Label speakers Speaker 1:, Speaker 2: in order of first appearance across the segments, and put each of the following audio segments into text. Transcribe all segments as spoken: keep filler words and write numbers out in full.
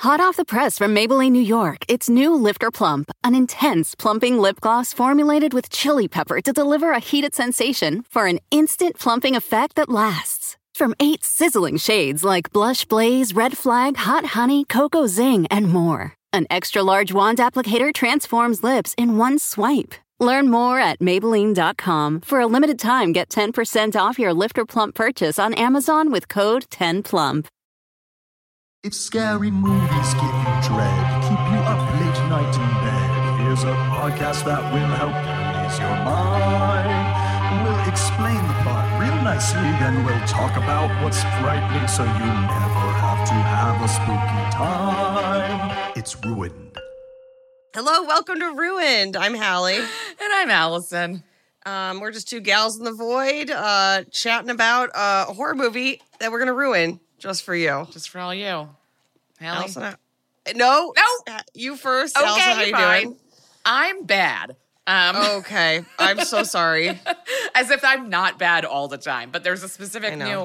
Speaker 1: Hot off the press from Maybelline, New York, it's new Lifter Plump, an intense plumping lip gloss formulated with chili pepper to deliver a heated sensation for an instant plumping effect that lasts. From eight sizzling shades like Blush Blaze, Red Flag, Hot Honey, Cocoa Zing, and more. An extra-large wand applicator transforms lips in one swipe. Learn more at Maybelline dot com. For a limited time, get ten percent off your Lifter Plump purchase on Amazon with code ten plump.
Speaker 2: If scary movies give you dread, keep you up late night in bed, here's a podcast that will help you ease your mind. We'll explain the plot real nicely, then we'll talk about what's frightening so you never have to have a spooky time. It's Ruined.
Speaker 3: Hello, welcome to Ruined. I'm Hallie.
Speaker 4: And I'm Allison.
Speaker 3: Um, we're just two gals in the void uh, chatting about uh, a horror movie that we're going to ruin. Just for you.
Speaker 4: Just for all you. Hallie?
Speaker 3: Allison, I, no.
Speaker 4: No.
Speaker 3: You first.
Speaker 4: Okay,
Speaker 3: Allison, how you
Speaker 4: fine.
Speaker 3: doing?
Speaker 4: I'm bad. Um,
Speaker 3: okay. I'm so sorry.
Speaker 4: As if I'm not bad all the time. But there's a specific
Speaker 3: I know.
Speaker 4: new...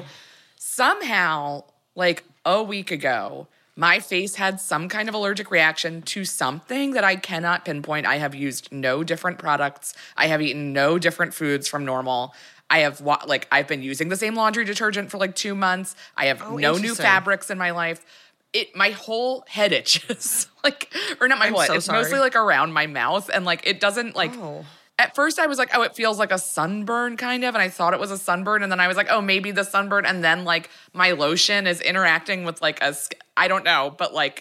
Speaker 4: Somehow, like a week ago, my face had some kind of allergic reaction to something that I cannot pinpoint. I have used no different products. I have eaten no different foods from normal. I have, like, I've been using the same laundry detergent for, like, two months. I have
Speaker 3: Oh,
Speaker 4: no new fabrics in my life. It, my whole head itches. like, or not my
Speaker 3: I'm
Speaker 4: whole head.
Speaker 3: so
Speaker 4: It's
Speaker 3: sorry.
Speaker 4: mostly, like, around my mouth. And, like, it doesn't, like,
Speaker 3: Oh.
Speaker 4: at first I was like, oh, it feels like a sunburn, kind of. And I thought it was a sunburn. And then I was like, oh, maybe the sunburn. And then, like, my lotion is interacting with, like, a, I don't know. But, like,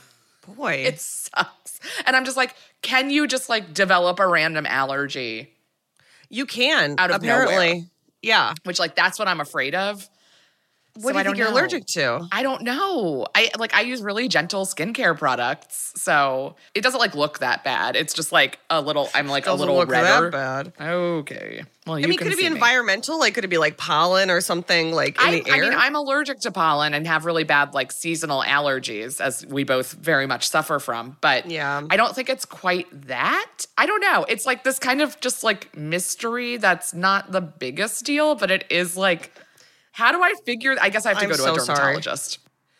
Speaker 3: Boy.
Speaker 4: it sucks. And I'm just like, can you just, like, develop a random allergy?
Speaker 3: You can.
Speaker 4: Out of
Speaker 3: apparently.
Speaker 4: nowhere.
Speaker 3: Yeah.
Speaker 4: Which, like, that's what I'm afraid of.
Speaker 3: What
Speaker 4: So
Speaker 3: do you
Speaker 4: I
Speaker 3: think
Speaker 4: don't
Speaker 3: you're
Speaker 4: know.
Speaker 3: allergic to?
Speaker 4: I don't know. I like I use really gentle skincare products, so it doesn't like look that bad. It's just like a little. I'm like a
Speaker 3: Doesn't
Speaker 4: little
Speaker 3: look
Speaker 4: redder.
Speaker 3: that bad.
Speaker 4: Okay. Well, you
Speaker 3: I mean,
Speaker 4: can
Speaker 3: could it be
Speaker 4: see me.
Speaker 3: environmental? Like, could it be like pollen or something like in
Speaker 4: I,
Speaker 3: the
Speaker 4: I
Speaker 3: air?
Speaker 4: mean, I'm allergic to pollen and have really bad like seasonal allergies, as we both very much suffer from. But
Speaker 3: Yeah.
Speaker 4: I don't think it's quite that. I don't know. It's like this kind of just like mystery that's not the biggest deal, but it is like. How do I figure? I guess I have to
Speaker 3: I'm
Speaker 4: go to
Speaker 3: so
Speaker 4: a
Speaker 3: sorry.
Speaker 4: dermatologist.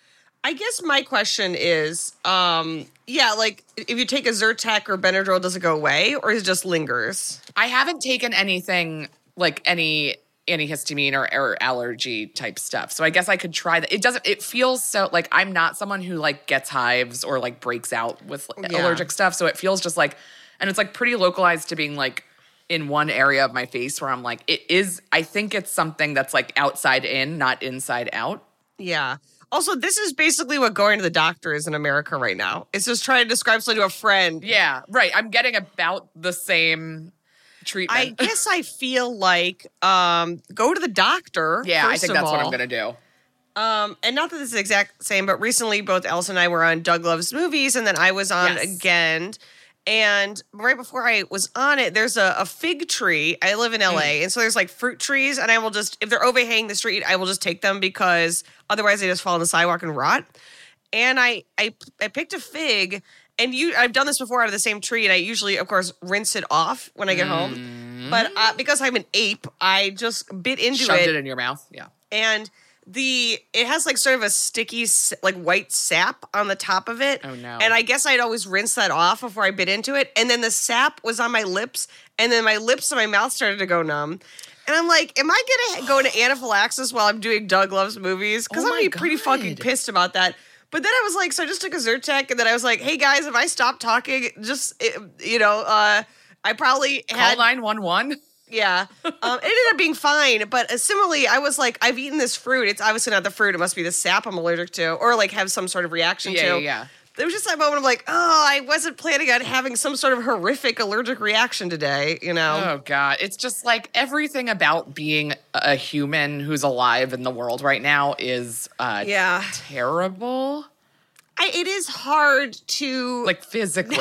Speaker 3: I guess my question is, um, yeah, like if you take a Zyrtec or Benadryl, does it go away or is it just lingers?
Speaker 4: I haven't taken anything like any antihistamine or, or allergy type stuff. So I guess I could try that. It doesn't, it feels so like I'm not someone who like gets hives or like breaks out with
Speaker 3: Yeah.
Speaker 4: allergic stuff. So it feels just like, and it's like pretty localized to being like in one area of my face where I'm like, it is, I think it's something that's like outside in, not inside out.
Speaker 3: Yeah. Also, this is basically what going to the doctor is in America right now. It's just trying to describe something to a friend.
Speaker 4: Yeah, right. I'm getting about the same treatment.
Speaker 3: I guess I feel like um, go to the doctor.
Speaker 4: yeah, I
Speaker 3: first
Speaker 4: think
Speaker 3: of
Speaker 4: that's what I'm
Speaker 3: all.
Speaker 4: going to do.
Speaker 3: Um, and not that this is the exact same, but recently both Elsa and I were on Doug Loves Movies, and then I was on
Speaker 4: Yes.
Speaker 3: again. And right before I was on it, there's a, a fig tree. I live in L A,
Speaker 4: Mm.
Speaker 3: and so there's like fruit trees, and I will just, if they're overhanging the street, I will just take them because otherwise they just fall on the sidewalk and rot. And I, I, I picked a fig, and you, I've done this before out of the same tree, and I usually, of course, rinse it off when I get home. But uh, because I'm an ape, I just bit into
Speaker 4: Shoved
Speaker 3: it,
Speaker 4: it in your mouth. Yeah.
Speaker 3: and the it has like sort of a sticky s- like white sap on the top of it.
Speaker 4: Oh, no.
Speaker 3: And I guess I'd always rinse that off before I bit into it, and then the sap was on my lips, and then my lips and my mouth started to go numb. And I'm like, am I gonna go into anaphylaxis while I'm doing Doug Loves Movies? Because
Speaker 4: Oh
Speaker 3: I'm gonna
Speaker 4: my
Speaker 3: be pretty
Speaker 4: God.
Speaker 3: fucking pissed about that. But then I was like, so I just took a Zyrtec, and then I was like, hey guys, if I stop talking, just eh, you know, uh, I probably had
Speaker 4: Call nine one one.
Speaker 3: yeah. Um, it ended up being fine. But uh, similarly, I was like, I've eaten this fruit. It's obviously not the fruit. It must be the sap I'm allergic to or like have some sort of reaction
Speaker 4: Yeah,
Speaker 3: to.
Speaker 4: yeah, yeah.
Speaker 3: There was just that moment of like, oh, I wasn't planning on having some sort of horrific allergic reaction today, you know?
Speaker 4: Oh, God. It's just like everything about being a human who's alive in the world right now is uh,
Speaker 3: Yeah.
Speaker 4: terrible.
Speaker 3: I, it is hard to...
Speaker 4: Like physically.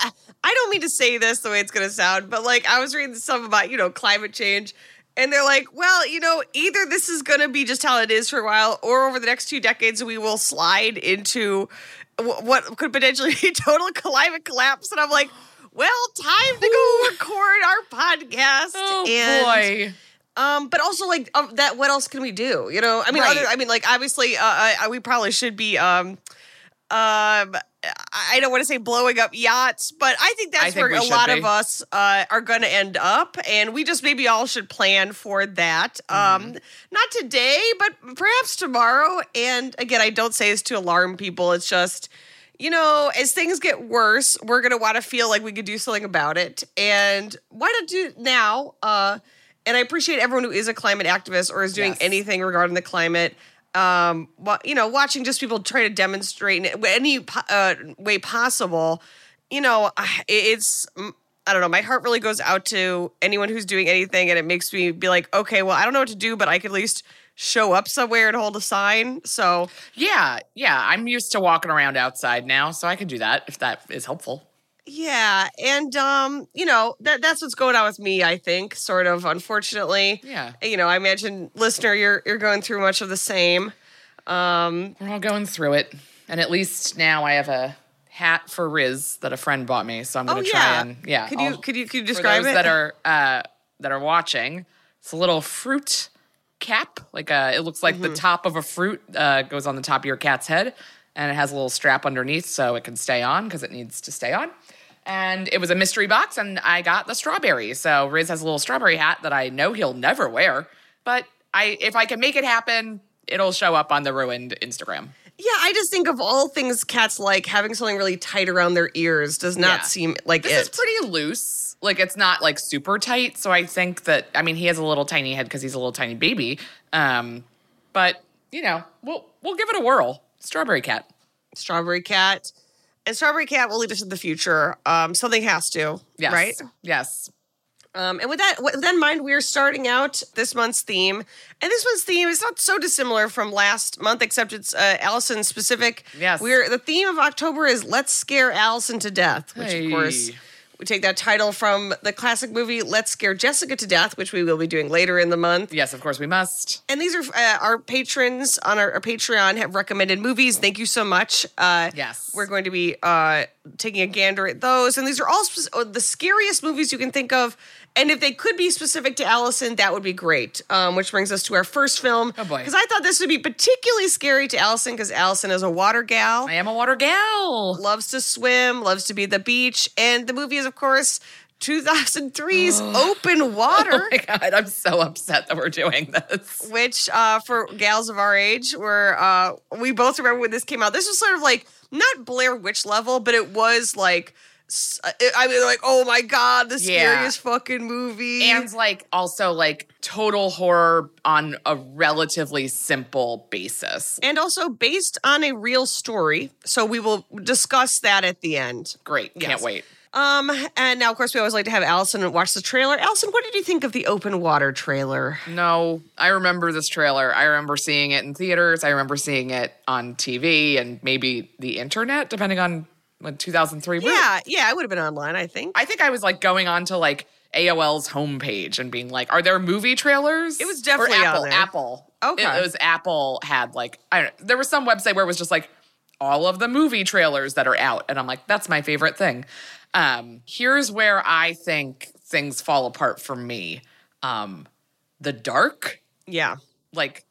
Speaker 3: I don't mean to say this the way it's going to sound, but like I was reading stuff about, you know, climate change, and they're like, well, you know, either this is going to be just how it is for a while, or over the next two decades, we will slide into w- what could potentially be total climate collapse. And I'm like, well, time to go record our podcast.
Speaker 4: Oh,
Speaker 3: and,
Speaker 4: boy.
Speaker 3: Um, but also like um, that, what else can we do? You know, I mean,
Speaker 4: Right.
Speaker 3: other, I mean, like obviously, uh, I, I, we probably should be, um, Um, I don't want to say blowing up yachts, but I think that's
Speaker 4: I think
Speaker 3: where
Speaker 4: we
Speaker 3: a
Speaker 4: should
Speaker 3: lot
Speaker 4: be.
Speaker 3: of us uh, are going to end up, and we just maybe all should plan for that.
Speaker 4: Mm-hmm.
Speaker 3: Um, not today, but perhaps tomorrow. And again, I don't say this to alarm people. It's just, you know, as things get worse, we're going to want to feel like we could do something about it. And why not do it now? Uh, and I appreciate everyone who is a climate activist or is doing
Speaker 4: Yes.
Speaker 3: anything regarding the climate. Um, wa- you know, watching just people try to demonstrate in any po- uh, way possible, you know, I- it's, mm, I don't know, my heart really goes out to anyone who's doing anything, and it makes me be like, okay, well, I don't know what to do, but I could at least show up somewhere and hold a sign. So,
Speaker 4: Yeah, yeah. I'm used to walking around outside now, so I can do that if that is helpful.
Speaker 3: yeah, and, um, you know, that that's what's going on with me, I think, sort of, unfortunately.
Speaker 4: Yeah.
Speaker 3: You know, I imagine, listener, you're you're going through much of the same. Um,
Speaker 4: We're all going through it. And at least now I have a hat for Riz that a friend bought me, so I'm going
Speaker 3: oh,
Speaker 4: to try
Speaker 3: yeah.
Speaker 4: and yeah.
Speaker 3: Could you,
Speaker 4: I'll-
Speaker 3: could you, could you
Speaker 4: for
Speaker 3: describe
Speaker 4: those
Speaker 3: it?
Speaker 4: that are uh, that are watching, it's a little fruit cap. Like a, it looks like
Speaker 3: Mm-hmm.
Speaker 4: the top of a fruit uh, goes on the top of your cat's head, and it has a little strap underneath so it can stay on because it needs to stay on. And it was a mystery box, and I got the strawberry. So Riz has a little strawberry hat that I know he'll never wear, but I if I can make it happen, it'll show up on the Ruined Instagram.
Speaker 3: Yeah, I just think of all things cats like, having something really tight around their ears does not
Speaker 4: Yeah.
Speaker 3: seem like
Speaker 4: This
Speaker 3: it.
Speaker 4: is pretty loose. Like, it's not, like, super tight. So I think that, I mean, he has a little tiny head because he's a little tiny baby. Um, but, you know, we'll we'll give it a whirl. Strawberry cat.
Speaker 3: Strawberry cat. And Strawberry Cat will lead us to the future. Um, something has to,
Speaker 4: Yes.
Speaker 3: right?
Speaker 4: Yes.
Speaker 3: Um, and with that, with that in mind, we're starting out this month's theme. And this month's theme is not so dissimilar from last month, except it's uh, Allison specific.
Speaker 4: Yes.
Speaker 3: We're, the theme of October is Let's Scare Allison to Death, which,
Speaker 4: Hey.
Speaker 3: of course, we take that title from the classic movie Let's Scare Jessica to Death, which we will be doing later in the month.
Speaker 4: Yes, of course we must.
Speaker 3: And these are uh, our patrons on our, our Patreon have recommended movies. Thank you so much. Uh,
Speaker 4: Yes.
Speaker 3: We're going to be uh, taking a gander at those. And these are all spe- oh, the scariest movies you can think of. And if they could be specific to Allison, that would be great. Um, which brings us to our first film.
Speaker 4: Oh, boy.
Speaker 3: Because I thought this would be particularly scary to Allison because Allison is a water gal.
Speaker 4: I am a water gal.
Speaker 3: Loves to swim, loves to be at the beach. And the movie is, of course, two thousand three's Open Water.
Speaker 4: Oh my God, I'm so upset that we're doing this.
Speaker 3: Which, uh, for gals of our age, were uh, we both remember when this came out. This was sort of like not Blair Witch level, but it was like, s- I mean, like, oh my God, the
Speaker 4: Yeah.
Speaker 3: scariest fucking movie.
Speaker 4: And like also like total horror on a relatively simple basis.
Speaker 3: And also based on a real story. So we will discuss that at the end.
Speaker 4: Great. Can't
Speaker 3: Yes.
Speaker 4: wait.
Speaker 3: Um, and now, of course, we always like to have Allison watch the trailer. Allison, what did you think of the Open Water trailer?
Speaker 4: No, I remember this trailer. I remember seeing it in theaters. I remember seeing it on T V and maybe the internet, depending on when two thousand three.
Speaker 3: Yeah, yeah, it would have been online, I think.
Speaker 4: I think I was like going on to like A O L's homepage and being like, "Are there movie trailers?"
Speaker 3: It was definitely
Speaker 4: or Apple.
Speaker 3: on there.
Speaker 4: Apple.
Speaker 3: Okay.
Speaker 4: It, it was Apple had like I don't know. There was some website where it was just like all of the movie trailers that are out, and I'm like, that's my favorite thing. Um, here's where I think things fall apart for me. Um, the dark,
Speaker 3: Yeah,
Speaker 4: like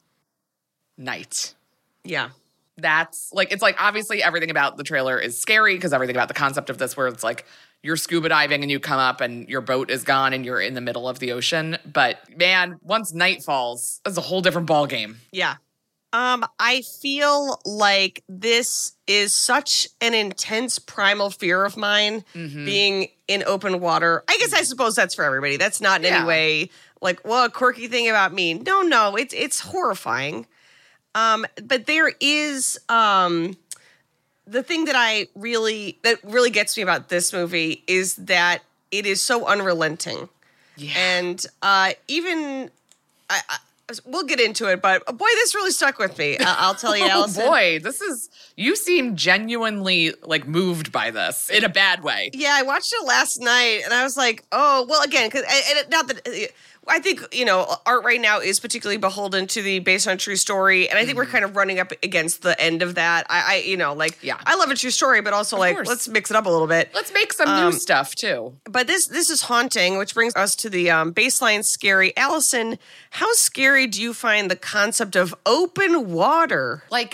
Speaker 4: night.
Speaker 3: yeah.
Speaker 4: That's like, it's like obviously everything about the trailer is scary because everything about the concept of this where it's like you're scuba diving and you come up and your boat is gone and you're in the middle of the ocean. But man, once night falls, it's a whole different ball game.
Speaker 3: Yeah. Um, I feel like this is such an intense primal fear of mine,
Speaker 4: Mm-hmm.
Speaker 3: being in open water. I guess I suppose that's for everybody. That's not in
Speaker 4: Yeah.
Speaker 3: any way like, well, a quirky thing about me. No, no, it's it's horrifying. Um, but there is um the thing that I really that really gets me about this movie is that it is so unrelenting.
Speaker 4: Yeah.
Speaker 3: And uh, even I, I, we'll get into it, but boy, this really stuck with me. I- I'll tell you,
Speaker 4: Oh
Speaker 3: Allison.
Speaker 4: boy, this is, you seem genuinely like moved by this in a bad way.
Speaker 3: Yeah, I watched it last night, and I was like, oh, well, again, because and it, not that. I think, you know, art right now is particularly beholden to the based on true story. And I think we're kind of running up against the end of that. I, I you know, like,
Speaker 4: Yeah.
Speaker 3: I love a true story, but also, like,
Speaker 4: course.
Speaker 3: let's mix it up a little bit.
Speaker 4: Let's make some
Speaker 3: Um,
Speaker 4: new stuff too.
Speaker 3: But this this is haunting, which brings us to the um, baseline scary. Allison, how scary do you find the concept of open water?
Speaker 4: Like,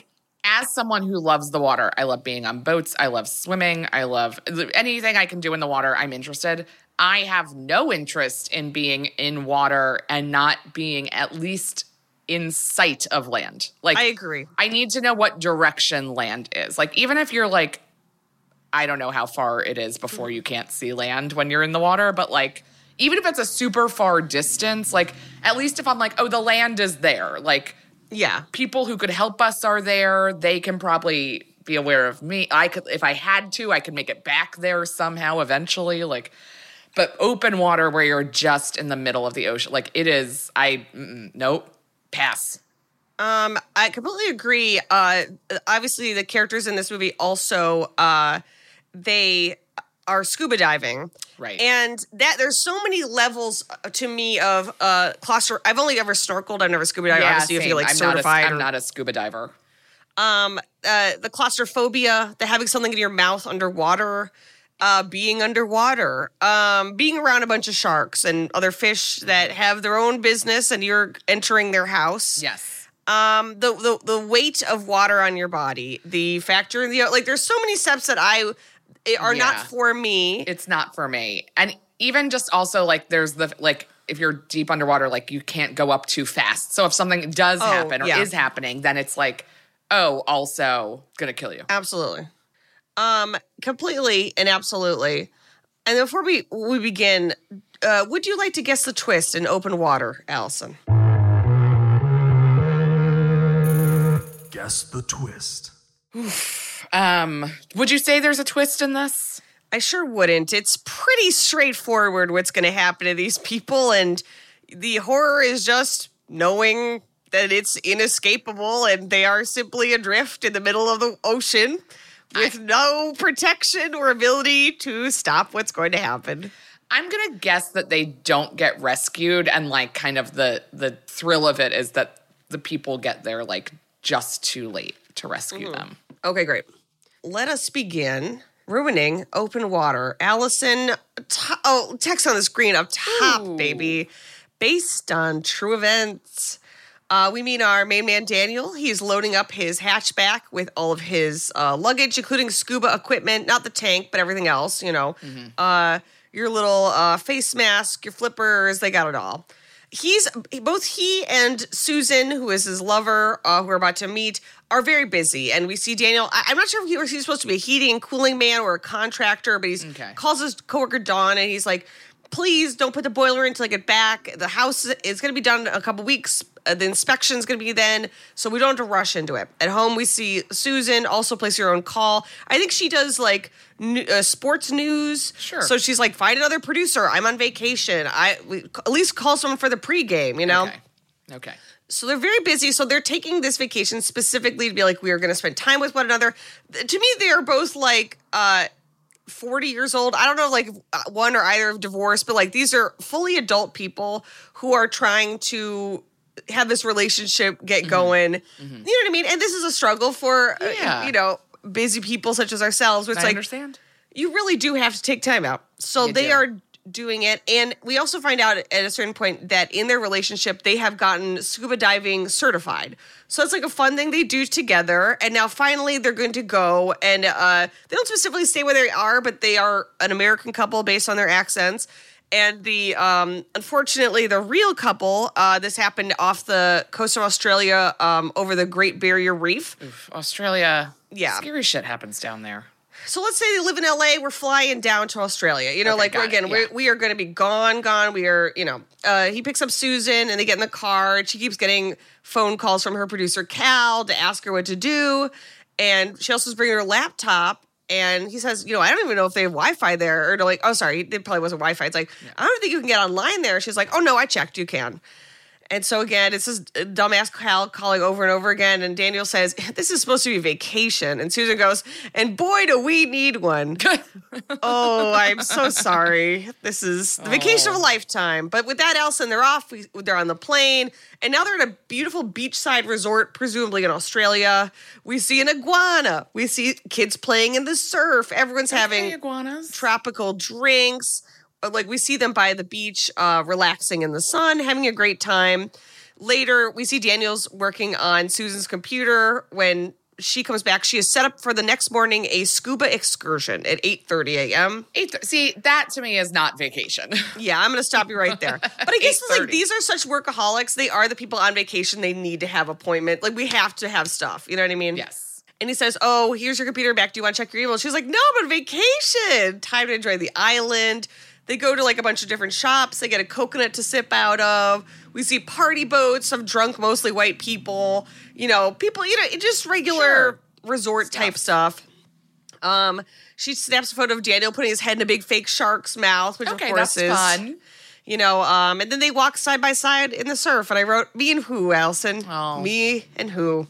Speaker 4: as someone who loves the water, I love being on boats. I love swimming. I love anything I can do in the water. I'm interested. I have no interest in being in water and not being at least in sight of land. Like,
Speaker 3: I agree.
Speaker 4: I need to know what direction land is. Like, even if you're like, I don't know how far it is before you can't see land when you're in the water, but like, even if it's a super far distance, like, at least if I'm like, oh, the land is there, like,
Speaker 3: yeah,
Speaker 4: people who could help us are there. They can probably be aware of me. I could, if I had to, I could make it back there somehow eventually. Like, but open water where you're just in the middle of the ocean, like it is, I, mm, nope, pass.
Speaker 3: Um, I completely agree. Uh, obviously the characters in this movie also, uh, they are scuba diving.
Speaker 4: Right.
Speaker 3: And that there's so many levels to me of uh claustro. I've only ever snorkeled. I've never scuba dived.
Speaker 4: Yeah,
Speaker 3: Obviously, you have to get like
Speaker 4: I'm
Speaker 3: certified.
Speaker 4: Not a,
Speaker 3: or,
Speaker 4: I'm not a scuba diver.
Speaker 3: Um, uh, the claustrophobia, the having something in your mouth underwater, uh, being underwater, um, being around a bunch of sharks and other fish that have their own business, and you're entering their house.
Speaker 4: Yes.
Speaker 3: Um, the the the weight of water on your body, the factor in the like. There's so many steps that I. are
Speaker 4: Yeah.
Speaker 3: not for me.
Speaker 4: It's not for me. And even just also like there's the like if you're deep underwater, like you can't go up too fast. So if something does
Speaker 3: Oh,
Speaker 4: happen or
Speaker 3: yeah.
Speaker 4: is happening, then it's like, oh, also gonna kill you.
Speaker 3: Absolutely. Um, completely and absolutely. And before we, we begin, uh, would you like to guess the twist in Open Water, Allison?
Speaker 2: Guess the twist.
Speaker 4: Um, would you say there's a twist in this?
Speaker 3: I sure wouldn't. It's pretty straightforward what's going to happen to these people, and the horror is just knowing that it's inescapable and they are simply adrift in the middle of the ocean with I, no protection or ability to stop what's going to happen.
Speaker 4: I'm going to guess that they don't get rescued, and like kind of the the thrill of it is that the people get there like just too late to rescue mm-hmm. them.
Speaker 3: Okay, great. Let us begin ruining Open Water. Allison, t- oh, text on the screen up top, Ooh. baby. Based on true events. Uh, we meet our main man, Daniel. He's loading up his hatchback with all of his uh, luggage, including scuba equipment, not the tank, but everything else, you know. Mm-hmm. Uh, your little uh, face mask, your flippers, they got it all. He's both he and Susan, who is his lover, uh, who we're about to meet, are very busy. And we see Daniel. I, I'm not sure if he was he's supposed to be a heating and cooling man or a contractor, but he okay. calls his coworker Dawn, and he's like, "Please don't put the boiler in until I get back. The house is going to be done in a couple weeks. Uh, the inspection's going to be then, so we don't have to rush into it." At home, we see Susan also place her own call. I think she does like n- uh, sports news.
Speaker 4: Sure.
Speaker 3: So she's like, "Find another producer. I'm on vacation. I we, at least call someone for the pregame." You know.
Speaker 4: Okay. Okay.
Speaker 3: So they're very busy. So they're taking this vacation specifically to be like, we are going to spend time with one another. To me, they are both like uh, forty years old. I don't know, like one or either have divorced, but like these are fully adult people who are trying to have this relationship get mm-hmm. going. Mm-hmm. You know what I mean? And this is a struggle for,
Speaker 4: yeah.
Speaker 3: uh, you know, busy people such as ourselves. It's
Speaker 4: I
Speaker 3: like,
Speaker 4: understand.
Speaker 3: You really do have to take time out. So
Speaker 4: you
Speaker 3: they
Speaker 4: do.
Speaker 3: are doing it. And we also find out at a certain point that in their relationship, they have gotten scuba diving certified. So it's like a fun thing they do together. And now finally they're going to go. And uh, they don't specifically say where they are, but they are an American couple based on their accents. And the um, unfortunately, the real couple, uh, this happened off the coast of Australia um, over the Great Barrier Reef.
Speaker 4: Oof, Australia.
Speaker 3: Yeah.
Speaker 4: Scary shit happens down there.
Speaker 3: So let's say they live in L A, we're flying down to Australia. You know,
Speaker 4: okay,
Speaker 3: like, we're, again,
Speaker 4: it, yeah.
Speaker 3: we we are going to be gone, gone. We are, you know, uh, he picks up Susan and they get in the car. And she keeps getting phone calls from her producer, Cal, to ask her what to do. And she also is bringing her laptop. And he says, you know, I don't even know if they have Wi-Fi there. Or like, oh, sorry, it probably wasn't Wi-Fi. It's like, yeah. I don't think you can get online there. She's like, oh, no, I checked. You can. And so, again, it's this dumbass Cal calling over and over again. And Daniel says, this is supposed to be vacation. And Susan goes, and boy, do we need one. Oh, I'm so sorry. This is the vacation oh. of a lifetime. But with that, Allison, they're off. We, they're on the plane. And now they're in a beautiful beachside resort, presumably in Australia. We see an iguana. We see kids playing in the surf. Everyone's okay, having
Speaker 4: iguanas.
Speaker 3: tropical drinks. Like, we see them by the beach, uh, relaxing in the sun, having a great time. Later, we see Daniel's working on Susan's computer when she comes back. She is set up for the next morning a scuba excursion at eight thirty a.m.
Speaker 4: Eight th- See, that to me is not vacation.
Speaker 3: Yeah, I'm going to stop you right there. But I guess it's like these are such workaholics. They are the people on vacation. They need to have appointment. Like we have to have stuff. You know what I mean?
Speaker 4: Yes.
Speaker 3: And he says, oh, here's your computer back. Do you want to check your email? She's like, no, but vacation. Time to enjoy the island. They go to like a bunch of different shops. They get a coconut to sip out of. We see party boats of drunk, mostly white people. You know, people, you know, just regular
Speaker 4: Sure.
Speaker 3: resort
Speaker 4: Stuff.
Speaker 3: type stuff. Um, she snaps a photo of Daniel putting his head in a big fake shark's mouth, which
Speaker 4: Okay,
Speaker 3: of course
Speaker 4: that's
Speaker 3: is
Speaker 4: fun.
Speaker 3: You know, um, and then they walk side by side in the surf. And I wrote, me and who, Allison?
Speaker 4: Oh.
Speaker 3: Me and who?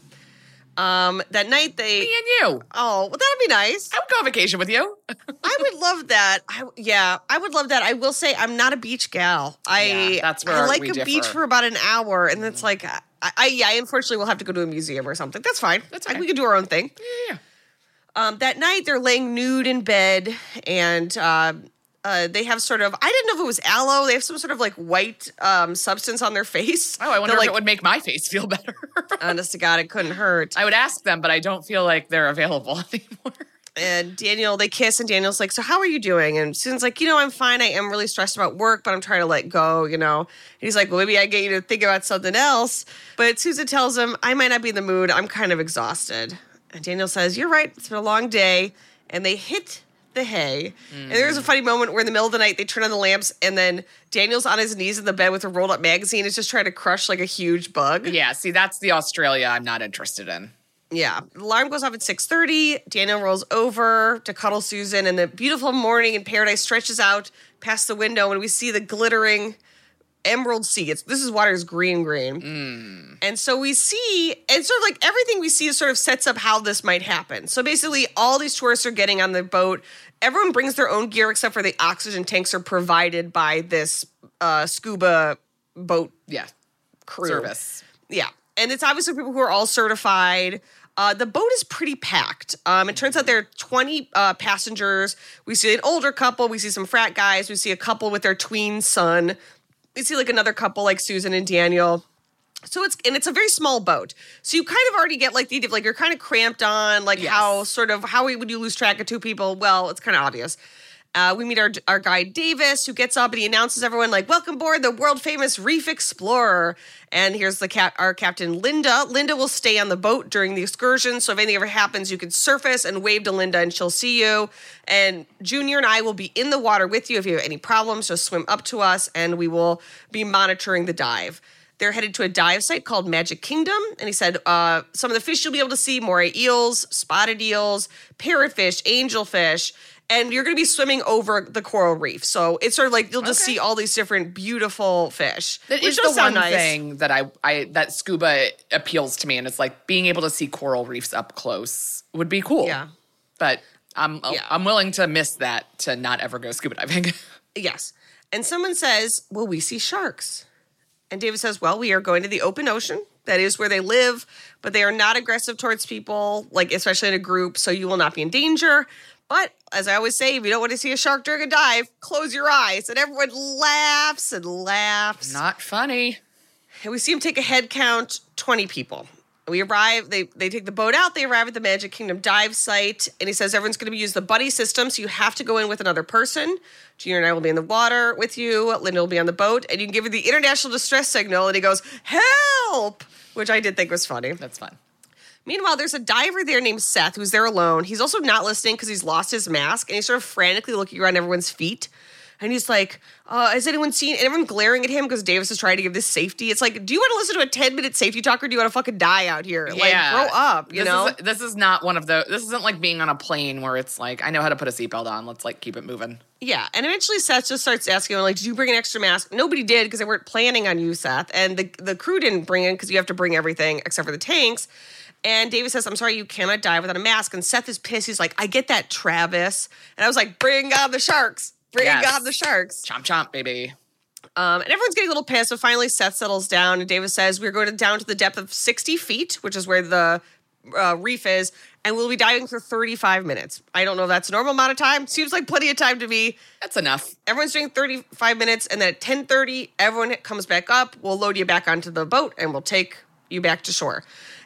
Speaker 3: Um, that night they...
Speaker 4: Me and you.
Speaker 3: Oh, well, that'd be nice.
Speaker 4: I would go on vacation with you.
Speaker 3: I would love that. I, yeah, I would love that. I will say I'm not a beach gal. I,
Speaker 4: Yeah, that's where
Speaker 3: I like
Speaker 4: we
Speaker 3: a
Speaker 4: differ.
Speaker 3: beach for about an hour, and it's like, I, I, yeah, unfortunately, we'll have to go to a museum or something. That's fine.
Speaker 4: That's
Speaker 3: I-
Speaker 4: okay.
Speaker 3: we can do our own thing.
Speaker 4: Yeah.
Speaker 3: Um, that night, they're laying nude in bed, and uh, uh, they have sort of, I didn't know if it was aloe. They have some sort of like white um, substance on their face.
Speaker 4: Oh, I wonder
Speaker 3: They're
Speaker 4: if
Speaker 3: like,
Speaker 4: it would make my face feel better.
Speaker 3: honest to God, it couldn't hurt.
Speaker 4: I would ask them, but I don't feel like they're available anymore.
Speaker 3: And Daniel, they kiss, and Daniel's like, so how are you doing? And Susan's like, you know, I'm fine. I am really stressed about work, but I'm trying to let go, you know. And he's like, well, maybe I get you to think about something else. But Susan tells him, I might not be in the mood. I'm kind of exhausted. And Daniel says, you're right. It's been a long day. And they hit the hay. Mm. And there's a funny moment where in the middle of the night, they turn on the lamps, and then Daniel's on his knees in the bed with a rolled up magazine. Is just trying to crush like a huge bug.
Speaker 4: Yeah, see, that's the Australia I'm not interested in.
Speaker 3: Yeah. The alarm goes off at six thirty. Daniel rolls over to cuddle Susan, and the beautiful morning in paradise stretches out past the window, and we see the glittering emerald sea. It's, this is water's green, green.
Speaker 4: Mm.
Speaker 3: And so we see, and sort of like everything we see sort of sets up how this might happen. So basically, all these tourists are getting on the boat. Everyone brings their own gear except for the oxygen tanks are provided by this uh, scuba boat
Speaker 4: Yeah.
Speaker 3: crew.
Speaker 4: Service.
Speaker 3: Yeah. And it's obviously people who are all certified. Uh, the boat is pretty packed. Um, it turns out there are twenty uh, passengers. We see an older couple. We see some frat guys. We see a couple with their tween son. We see like another couple like Susan and Daniel. So it's, and it's a very small boat. So you kind of already get like the idea of like you're kind of cramped on, like
Speaker 4: Yes.
Speaker 3: how sort of, how would you lose track of two people? Well, it's kind of obvious. Uh, we meet our our guy Davis, who gets up and he announces everyone like, "Welcome aboard the world famous Reef Explorer." And here's the cap our captain Linda. Linda will stay on the boat during the excursion, so if anything ever happens, you can surface and wave to Linda, and she'll see you. And Junior and I will be in the water with you. If you have any problems, just swim up to us, and we will be monitoring the dive. They're headed to a dive site called Magic Kingdom. And he said, uh, some of the fish you'll be able to see, moray eels, spotted eels, parrotfish, angelfish. And you're going to be swimming over the coral reef. So it's sort of like you'll just
Speaker 4: Okay.
Speaker 3: see all these different beautiful fish.
Speaker 4: That
Speaker 3: which
Speaker 4: is the
Speaker 3: does sound
Speaker 4: one
Speaker 3: nice.
Speaker 4: thing that I, I that scuba appeals to me, and it's like being able to see coral reefs up close would be cool.
Speaker 3: Yeah.
Speaker 4: But I'm
Speaker 3: Yeah.
Speaker 4: I'm willing to miss that to not ever go scuba diving.
Speaker 3: Yes. And someone says, will we see sharks? And David says, well, we are going to the open ocean. That is where they live, but they are not aggressive towards people, like especially in a group, so you will not be in danger. But as I always say, if you don't want to see a shark during a dive, close your eyes. And everyone laughs and laughs.
Speaker 4: Not funny.
Speaker 3: And we see him take a head count, twenty people. We arrive, they they take the boat out, they arrive at the Magic Kingdom dive site, and he says everyone's going to use the buddy system, so you have to go in with another person. Junior and I will be in the water with you, Linda will be on the boat, and you can give her the international distress signal, and he goes, help, which I did think was funny.
Speaker 4: That's fun.
Speaker 3: Meanwhile, there's a diver there named Seth who's there alone. He's also not listening because he's lost his mask, and he's sort of frantically looking around everyone's feet. And he's like, uh, has anyone seen, and everyone glaring at him because Davis is trying to give this safety. It's like, do you want to listen to a ten-minute safety talk, or do you want to fucking die out here? Like, grow up, you
Speaker 4: this
Speaker 3: know?
Speaker 4: Is, this is not one of the, this isn't like being on a plane where it's like, I know how to put a seatbelt on. Let's like keep it moving.
Speaker 3: Yeah, and eventually Seth just starts asking him, like, did you bring an extra mask? Nobody did because they weren't planning on you, Seth. And the, the crew didn't bring it because you have to bring everything except for the tanks. And Davis says, I'm sorry, you cannot dive without a mask. And Seth is pissed. He's like, I get that, Travis. And I was like, bring on the sharks. Bring
Speaker 4: Yes.
Speaker 3: on the sharks.
Speaker 4: Chomp chomp, baby.
Speaker 3: Um, and everyone's getting a little pissed. So finally Seth settles down. And Davis says, we're going to down to the depth of sixty feet, which is where the uh, reef is. And we'll be diving for thirty-five minutes. I don't know if that's a normal amount of time. Seems like plenty of time to me.
Speaker 4: That's enough.
Speaker 3: Everyone's doing thirty-five minutes, and then at ten thirty, everyone comes back up. We'll load you back onto the boat, and we'll take you back to shore.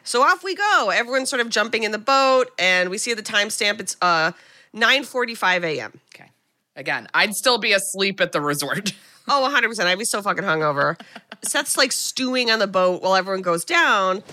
Speaker 3: So off we go. Everyone's sort of jumping in the boat, and we see the timestamp. It's uh, nine forty-five a.m.
Speaker 4: Okay. Again, I'd still be asleep at the resort.
Speaker 3: Oh, one hundred percent. I'd be so fucking hungover. Seth's like stewing on the boat while everyone goes down.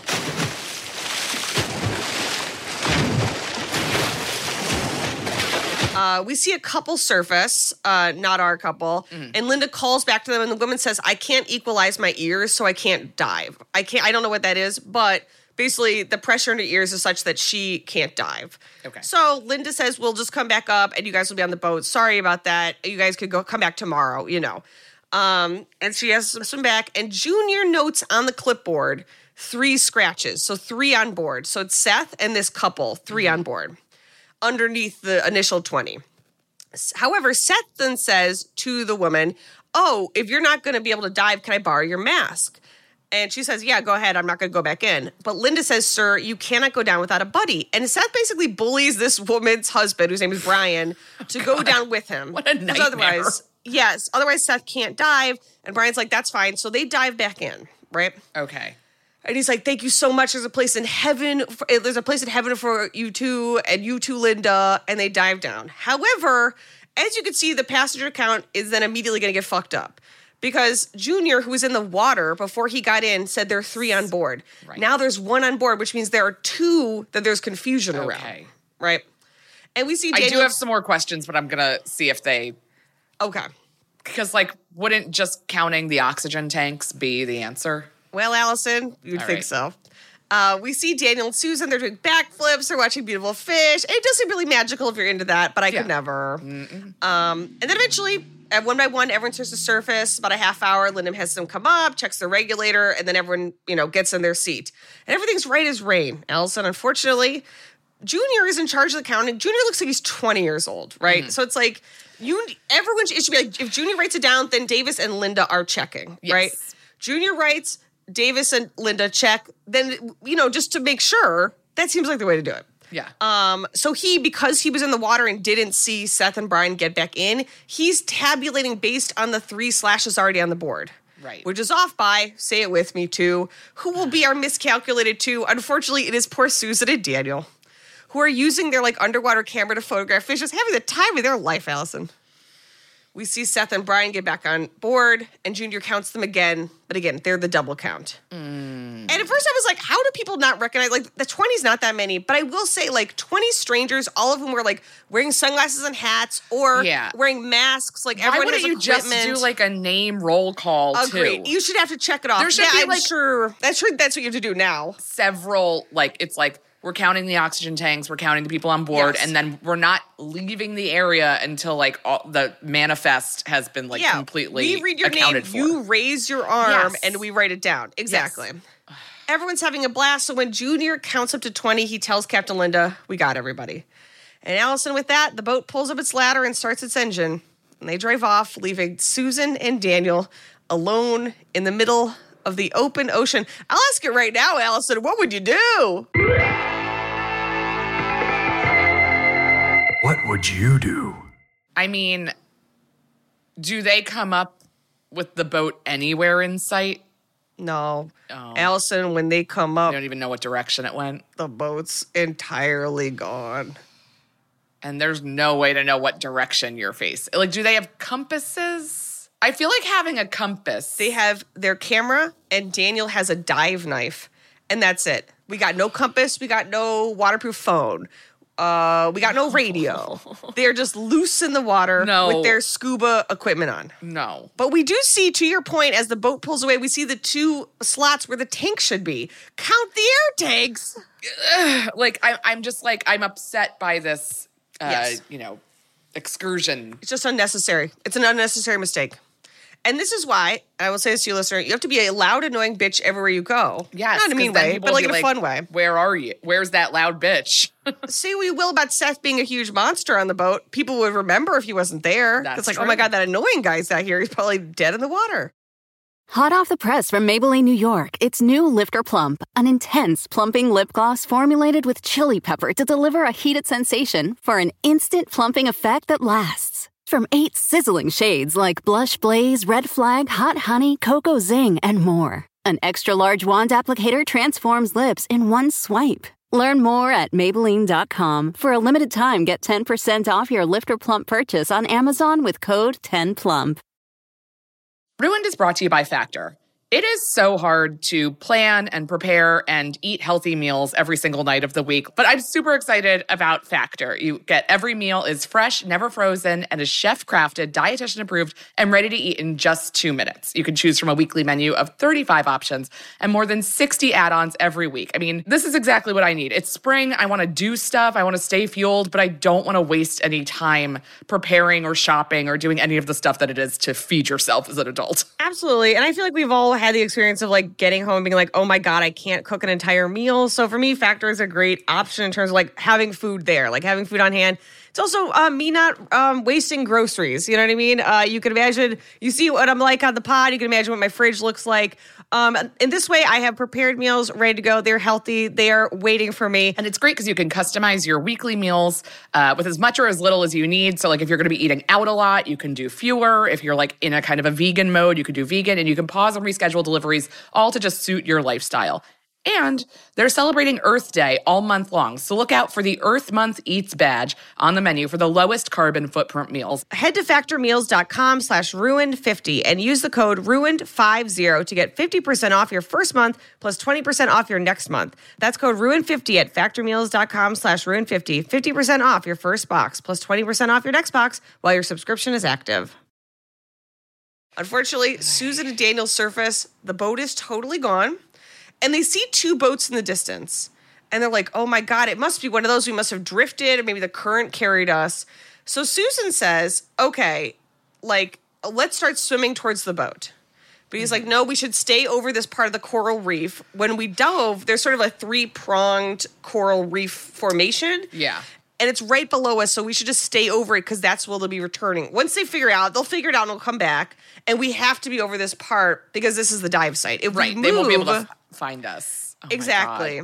Speaker 3: Uh, we see a couple surface, uh, not our couple, mm. and Linda calls back to them, and the woman says, I can't equalize my ears, so I can't dive. I can't. I don't know what that is, but basically the pressure in her ears is such that she can't dive.
Speaker 4: Okay.
Speaker 3: So Linda says, we'll just come back up, and you guys will be on the boat. Sorry about that. You guys could go come back tomorrow, you know. Um, and she has to swim back, and Junior notes on the clipboard three scratches, so three on board. So it's Seth and this couple, three mm-hmm. on board, underneath the initial twenty. However, Seth then says to the woman, oh, if you're not going to be able to dive, can I borrow your mask? And she says, yeah, go ahead. I'm not going to go back in. But Linda says, sir, you cannot go down without a buddy. And Seth basically bullies this woman's husband, whose name is Brian, to oh, go down with him.
Speaker 4: What a nightmare.
Speaker 3: Otherwise, yes, otherwise Seth can't dive. And Brian's like, that's fine. So they dive back in, right?
Speaker 4: Okay.
Speaker 3: And he's like, thank you so much. There's a place in heaven. For, there's a place in heaven for you two and you too, Linda. And they dive down. However, as you can see, the passenger count is then immediately going to get fucked up. Because Junior, who was in the water before he got in, said there are three on board. Right. Now there's one on board, which means there are two that there's confusion
Speaker 4: okay.
Speaker 3: around. Right? And we see Daniel.
Speaker 4: I do have some more questions, but I'm going to see if they...
Speaker 3: Okay.
Speaker 4: Because, like, wouldn't just counting the oxygen tanks be the answer?
Speaker 3: Well, Allison, you'd
Speaker 4: All
Speaker 3: think
Speaker 4: right.
Speaker 3: so. Uh, we see Daniel and Susan. They're doing backflips. They're watching beautiful fish. It does seem really magical if you're into that, but I
Speaker 4: Yeah.
Speaker 3: could never. Um, and then eventually, at one by one, everyone starts to surface. About a half hour, Linda has them come up, checks the regulator, and then everyone, you know, gets in their seat. And everything's right as rain. Allison, unfortunately, Junior is in charge of the counting. Junior looks like he's twenty years old, right? Mm-hmm. So it's like, you. everyone, it should be like, if Junior writes it down, then Davis and Linda are checking,
Speaker 4: Yes.
Speaker 3: right? Junior writes, Davis and Linda check, then, you know, just to make sure, that seems like the way to do it.
Speaker 4: Yeah.
Speaker 3: Um. So he, because he was in the water and didn't see Seth and Brian get back in, he's tabulating based on the three slashes already on the board.
Speaker 4: Right.
Speaker 3: Which is off by, say it with me, two. Who will be our miscalculated two? Unfortunately, it is poor Susan and Daniel, who are using their, like, underwater camera to photograph fish, just having the time of their life, Allison. We see Seth and Brian get back on board, and Junior counts them again. But again, they're the double count. Mm. And at first I was like, how do people not recognize? Like, the twenty's not that many. But I will say, like, twenty strangers, all of them were, like, wearing sunglasses and hats or
Speaker 4: yeah.
Speaker 3: wearing masks. Like,
Speaker 4: Why
Speaker 3: everyone
Speaker 4: wouldn't
Speaker 3: has
Speaker 4: you
Speaker 3: equipment.
Speaker 4: just do, like, a name roll call,
Speaker 3: Agreed.
Speaker 4: too?
Speaker 3: You should have to check it off.
Speaker 4: There should
Speaker 3: yeah,
Speaker 4: be,
Speaker 3: I'm
Speaker 4: like,
Speaker 3: sure. That's sure that's what you have to do now.
Speaker 4: Several, like, it's like, we're counting the oxygen tanks, we're counting the people on board,
Speaker 3: Yes.
Speaker 4: and then we're not leaving the area until, like, all, the manifest has been, like,
Speaker 3: yeah.
Speaker 4: completely
Speaker 3: we read your
Speaker 4: accounted
Speaker 3: name,
Speaker 4: for.
Speaker 3: you raise your arm,
Speaker 4: Yes.
Speaker 3: and we write it down. Exactly.
Speaker 4: Yes.
Speaker 3: Everyone's having a blast, so when Junior counts up to twenty, he tells Captain Linda, we got everybody. And Allison, with that, the boat pulls up its ladder and starts its engine. And they drive off, leaving Susan and Daniel alone in the middle of the open ocean. I'll ask you right now, Allison, what would you do?
Speaker 2: What would you do?
Speaker 4: I mean, do they come up with the boat anywhere in sight?
Speaker 3: No.
Speaker 4: Oh.
Speaker 3: Allison, when they come up,
Speaker 4: I don't even know what direction it went.
Speaker 3: the boat's entirely gone.
Speaker 4: And there's no way to know what direction you're facing. Like, do they have compasses? I feel like having a compass.
Speaker 3: They have their camera, and Daniel has a dive knife, and that's it. We got no compass. We got no waterproof phone. Uh, we got no radio. They're just loose in the water
Speaker 4: No.
Speaker 3: with their scuba equipment on.
Speaker 4: No.
Speaker 3: But we do see, to your point, as the boat pulls away, we see the two slots where the tank should be. Count the air tanks.
Speaker 4: Like, I, I'm just like, I'm upset by this, uh,
Speaker 3: Yes.
Speaker 4: you know, excursion.
Speaker 3: It's just unnecessary. It's an unnecessary mistake. And this is why, and I will say this to you, listener, you have to be a loud, annoying bitch everywhere you go.
Speaker 4: Yes.
Speaker 3: Not in a
Speaker 4: 'cause
Speaker 3: mean
Speaker 4: then
Speaker 3: way,
Speaker 4: people
Speaker 3: but
Speaker 4: will
Speaker 3: like
Speaker 4: be
Speaker 3: in a fun way.
Speaker 4: Where are you? Where's that loud bitch?
Speaker 3: Say what you will about Seth being a huge monster on the boat. People would remember if he wasn't there.
Speaker 4: That's
Speaker 3: It's like,
Speaker 4: true.
Speaker 3: oh my God, that annoying guy's out here. He's probably dead in the water.
Speaker 1: Hot off the press from Maybelline, New York, it's new Lifter Plump, an intense plumping lip gloss formulated with chili pepper to deliver a heated sensation for an instant plumping effect that lasts. From eight sizzling shades like Blush Blaze, Red Flag, Hot Honey, Cocoa Zing, and more. An extra-large wand applicator transforms lips in one swipe. Learn more at Maybelline dot com. For a limited time, get ten percent off your Lifter Plump purchase on Amazon with code ten plump.
Speaker 4: Ruined is brought to you by Factor. It is so hard to plan and prepare and eat healthy meals every single night of the week, but I'm super excited about Factor. You get every meal is fresh, never frozen, and is chef-crafted, dietitian-approved, and ready to eat in just two minutes. You can choose from a weekly menu of thirty-five options and more than sixty add-ons every week. I mean, this is exactly what I need. It's spring. I want to do stuff. I want to stay fueled, but I don't want to waste any time preparing or shopping or doing any of the stuff that it is to feed yourself as an adult.
Speaker 3: Absolutely. And I feel like we've all had the experience of like getting home and being like, oh my God, I can't cook an entire meal. So for me, Factor is a great option in terms of like having food there, like having food on hand. It's also uh, me not um, wasting groceries. You know what I mean? Uh, you can imagine, you see what I'm like on the pod. You can imagine what my fridge looks like. Um, in this way, I have prepared meals ready to go. They're healthy. They are waiting for me.
Speaker 4: And it's great because you can customize your weekly meals uh, with as much or as little as you need. So like if you're going to be eating out a lot, you can do fewer. If you're like in a kind of a vegan mode, you can do vegan, and you can pause and reschedule deliveries, all to just suit your lifestyle. And they're celebrating Earth Day all month long. So look out for the Earth Month Eats badge on the menu for the lowest carbon footprint meals.
Speaker 3: Head to factormeals.com slash ruined50 and use the code ruined50 to get fifty percent off your first month plus twenty percent off your next month. That's code ruined fifty at factormeals.com slash ruined50. fifty percent off your first box plus twenty percent off your next box while your subscription is active. Unfortunately, Susan and Daniel surface. The boat is totally gone. And they see two boats in the distance. And they're like, oh my God, it must be one of those. We must have drifted, or maybe the current carried us. So Susan says, okay, like, let's start swimming towards the boat. But he's like, no, we should stay over this part of the coral reef. When we dove, there's sort of a three-pronged coral reef formation.
Speaker 4: Yeah.
Speaker 3: And it's right below us, so we should just stay over it because that's where they'll be returning. Once they figure it out, they'll figure it out and they'll come back. And we have to be over this part because this is the dive site. If
Speaker 4: right,
Speaker 3: we move,
Speaker 4: they won't be able to f- find us. Oh
Speaker 3: exactly.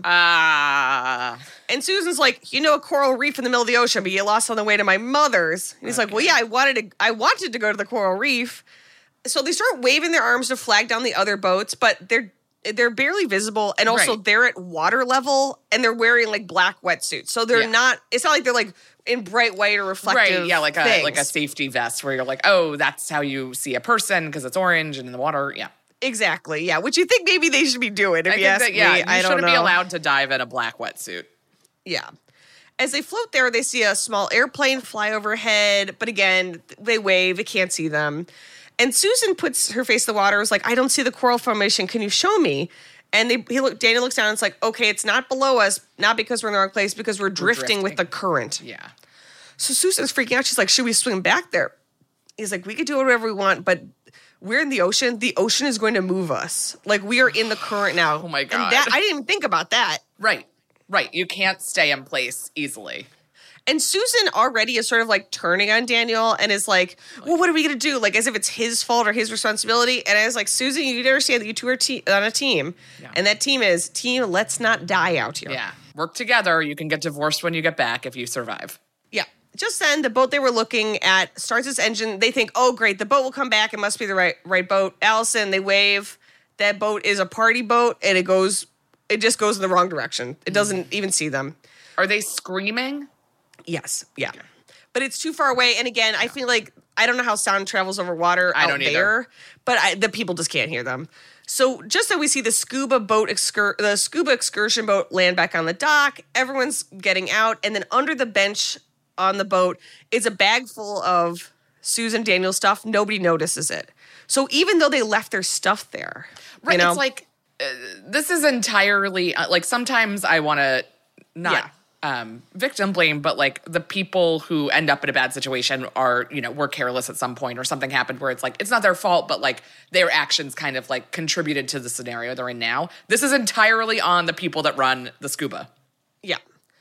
Speaker 4: Ah.
Speaker 3: And Susan's like, you know, a coral reef in the middle of the ocean, but you lost on the way to my mother's. And he's okay. like, well, yeah, I wanted to. I wanted to go to the coral reef. So they start waving their arms to flag down the other boats, but they're they're barely visible, and also
Speaker 4: right.
Speaker 3: they're at water level, and they're wearing like black wetsuits, so they're yeah. not. It's not like they're like in bright white or reflective.
Speaker 4: Right? Yeah, like
Speaker 3: things.
Speaker 4: a like a safety vest where you're like, oh, that's how you see a person because it's orange and in the water. Yeah,
Speaker 3: exactly. Yeah, which you think maybe they should be doing. If
Speaker 4: I
Speaker 3: you
Speaker 4: think
Speaker 3: ask
Speaker 4: that, yeah,
Speaker 3: me,
Speaker 4: you
Speaker 3: I don't
Speaker 4: shouldn't
Speaker 3: know.
Speaker 4: be allowed to dive in a black wetsuit.
Speaker 3: Yeah. As they float there, they see a small airplane fly overhead, but again, they wave. They can't see them. And Susan puts her face in the water. Is like, I don't see the coral formation. Can you show me? And they, he look, Daniel looks down and it's like, okay, it's not below us, not because we're in the wrong place, because we're drifting, we're drifting. with the current.
Speaker 4: Yeah.
Speaker 3: So Susan's freaking out. She's like, should we swim back there? He's like, we could do whatever we want, but we're in the ocean. The ocean is going to move us. Like, we are in the current now.
Speaker 4: Oh, my God.
Speaker 3: And that, I didn't even think about that.
Speaker 4: Right. Right. You can't stay in place easily.
Speaker 3: And Susan already is sort of like turning on Daniel and is like, well, what are we going to do? Like, as if it's his fault or his responsibility. And I was like, Susan, you need to understand that you two are te- on a team. Yeah. And that team is team, let's not die out here.
Speaker 4: Yeah. Work together. You can get divorced when you get back if you survive.
Speaker 3: Yeah. Just then, the boat they were looking at starts its engine. They think, oh, great, the boat will come back. It must be the right right boat. Allison, they wave. That boat is a party boat, and it goes, it just goes in the wrong direction. It doesn't even see them.
Speaker 4: Are they screaming?
Speaker 3: Yes, yeah. Okay. But it's too far away. And again, I feel like, I don't know how sound travels over water
Speaker 4: I
Speaker 3: out
Speaker 4: don't
Speaker 3: there,
Speaker 4: either.
Speaker 3: but I, the people just can't hear them. So just so we see the scuba boat, excur- the scuba excursion boat land back on the dock, everyone's getting out. And then under the bench on the boat is a bag full of Susan Daniel stuff. Nobody notices it. So even though they left their stuff there,
Speaker 4: right?
Speaker 3: You know,
Speaker 4: it's like, uh, this is entirely, uh, like sometimes I want to not... Yeah. Um, victim blame, but like the people who end up in a bad situation are, you know, were careless at some point or something happened where it's like, it's not their fault, but like their actions kind of like contributed to the scenario they're in now. This is entirely on the people that run the scuba.
Speaker 3: Yeah.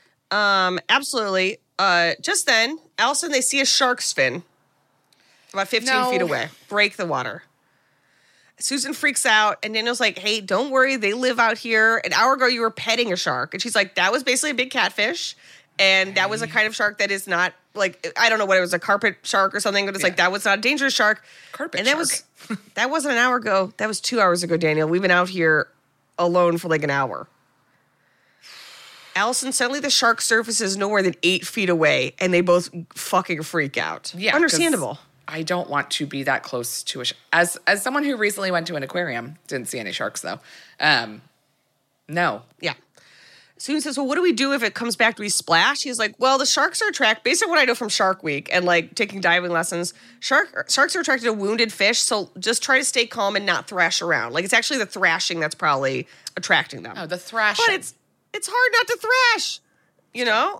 Speaker 3: Um, absolutely. Uh, just then, Allison, they see a shark's fin about fifteen
Speaker 4: no.
Speaker 3: feet away, break the water. Susan freaks out, and Daniel's like, hey, don't worry, they live out here. An hour ago, you were petting a shark. And she's like, that was basically a big catfish. And that was a kind of shark that is not, like, I don't know what it was, a carpet shark or something, but it's
Speaker 4: Yeah.
Speaker 3: like, that was not a dangerous shark.
Speaker 4: Carpet
Speaker 3: and that
Speaker 4: shark.
Speaker 3: was that wasn't an hour ago. That was two hours ago, Daniel. We've been out here alone for like an hour. Allison, suddenly the shark surfaces no more than eight feet away, and they both fucking freak out.
Speaker 4: Yeah, 'cause
Speaker 3: Understandable.
Speaker 4: I don't want to be that close to a shark. As, as someone who recently went to an aquarium, didn't see any sharks though. Um, no.
Speaker 3: Yeah. Susan says, well, what do we do if it comes back? Do we splash? He's like, well, the sharks are attracted, based on what I know from Shark Week and like taking diving lessons, shark sharks are attracted to wounded fish, so just try to stay calm and not thrash around. Like, it's actually the thrashing that's probably attracting them.
Speaker 4: Oh, the thrashing.
Speaker 3: But it's it's hard not to thrash, you know?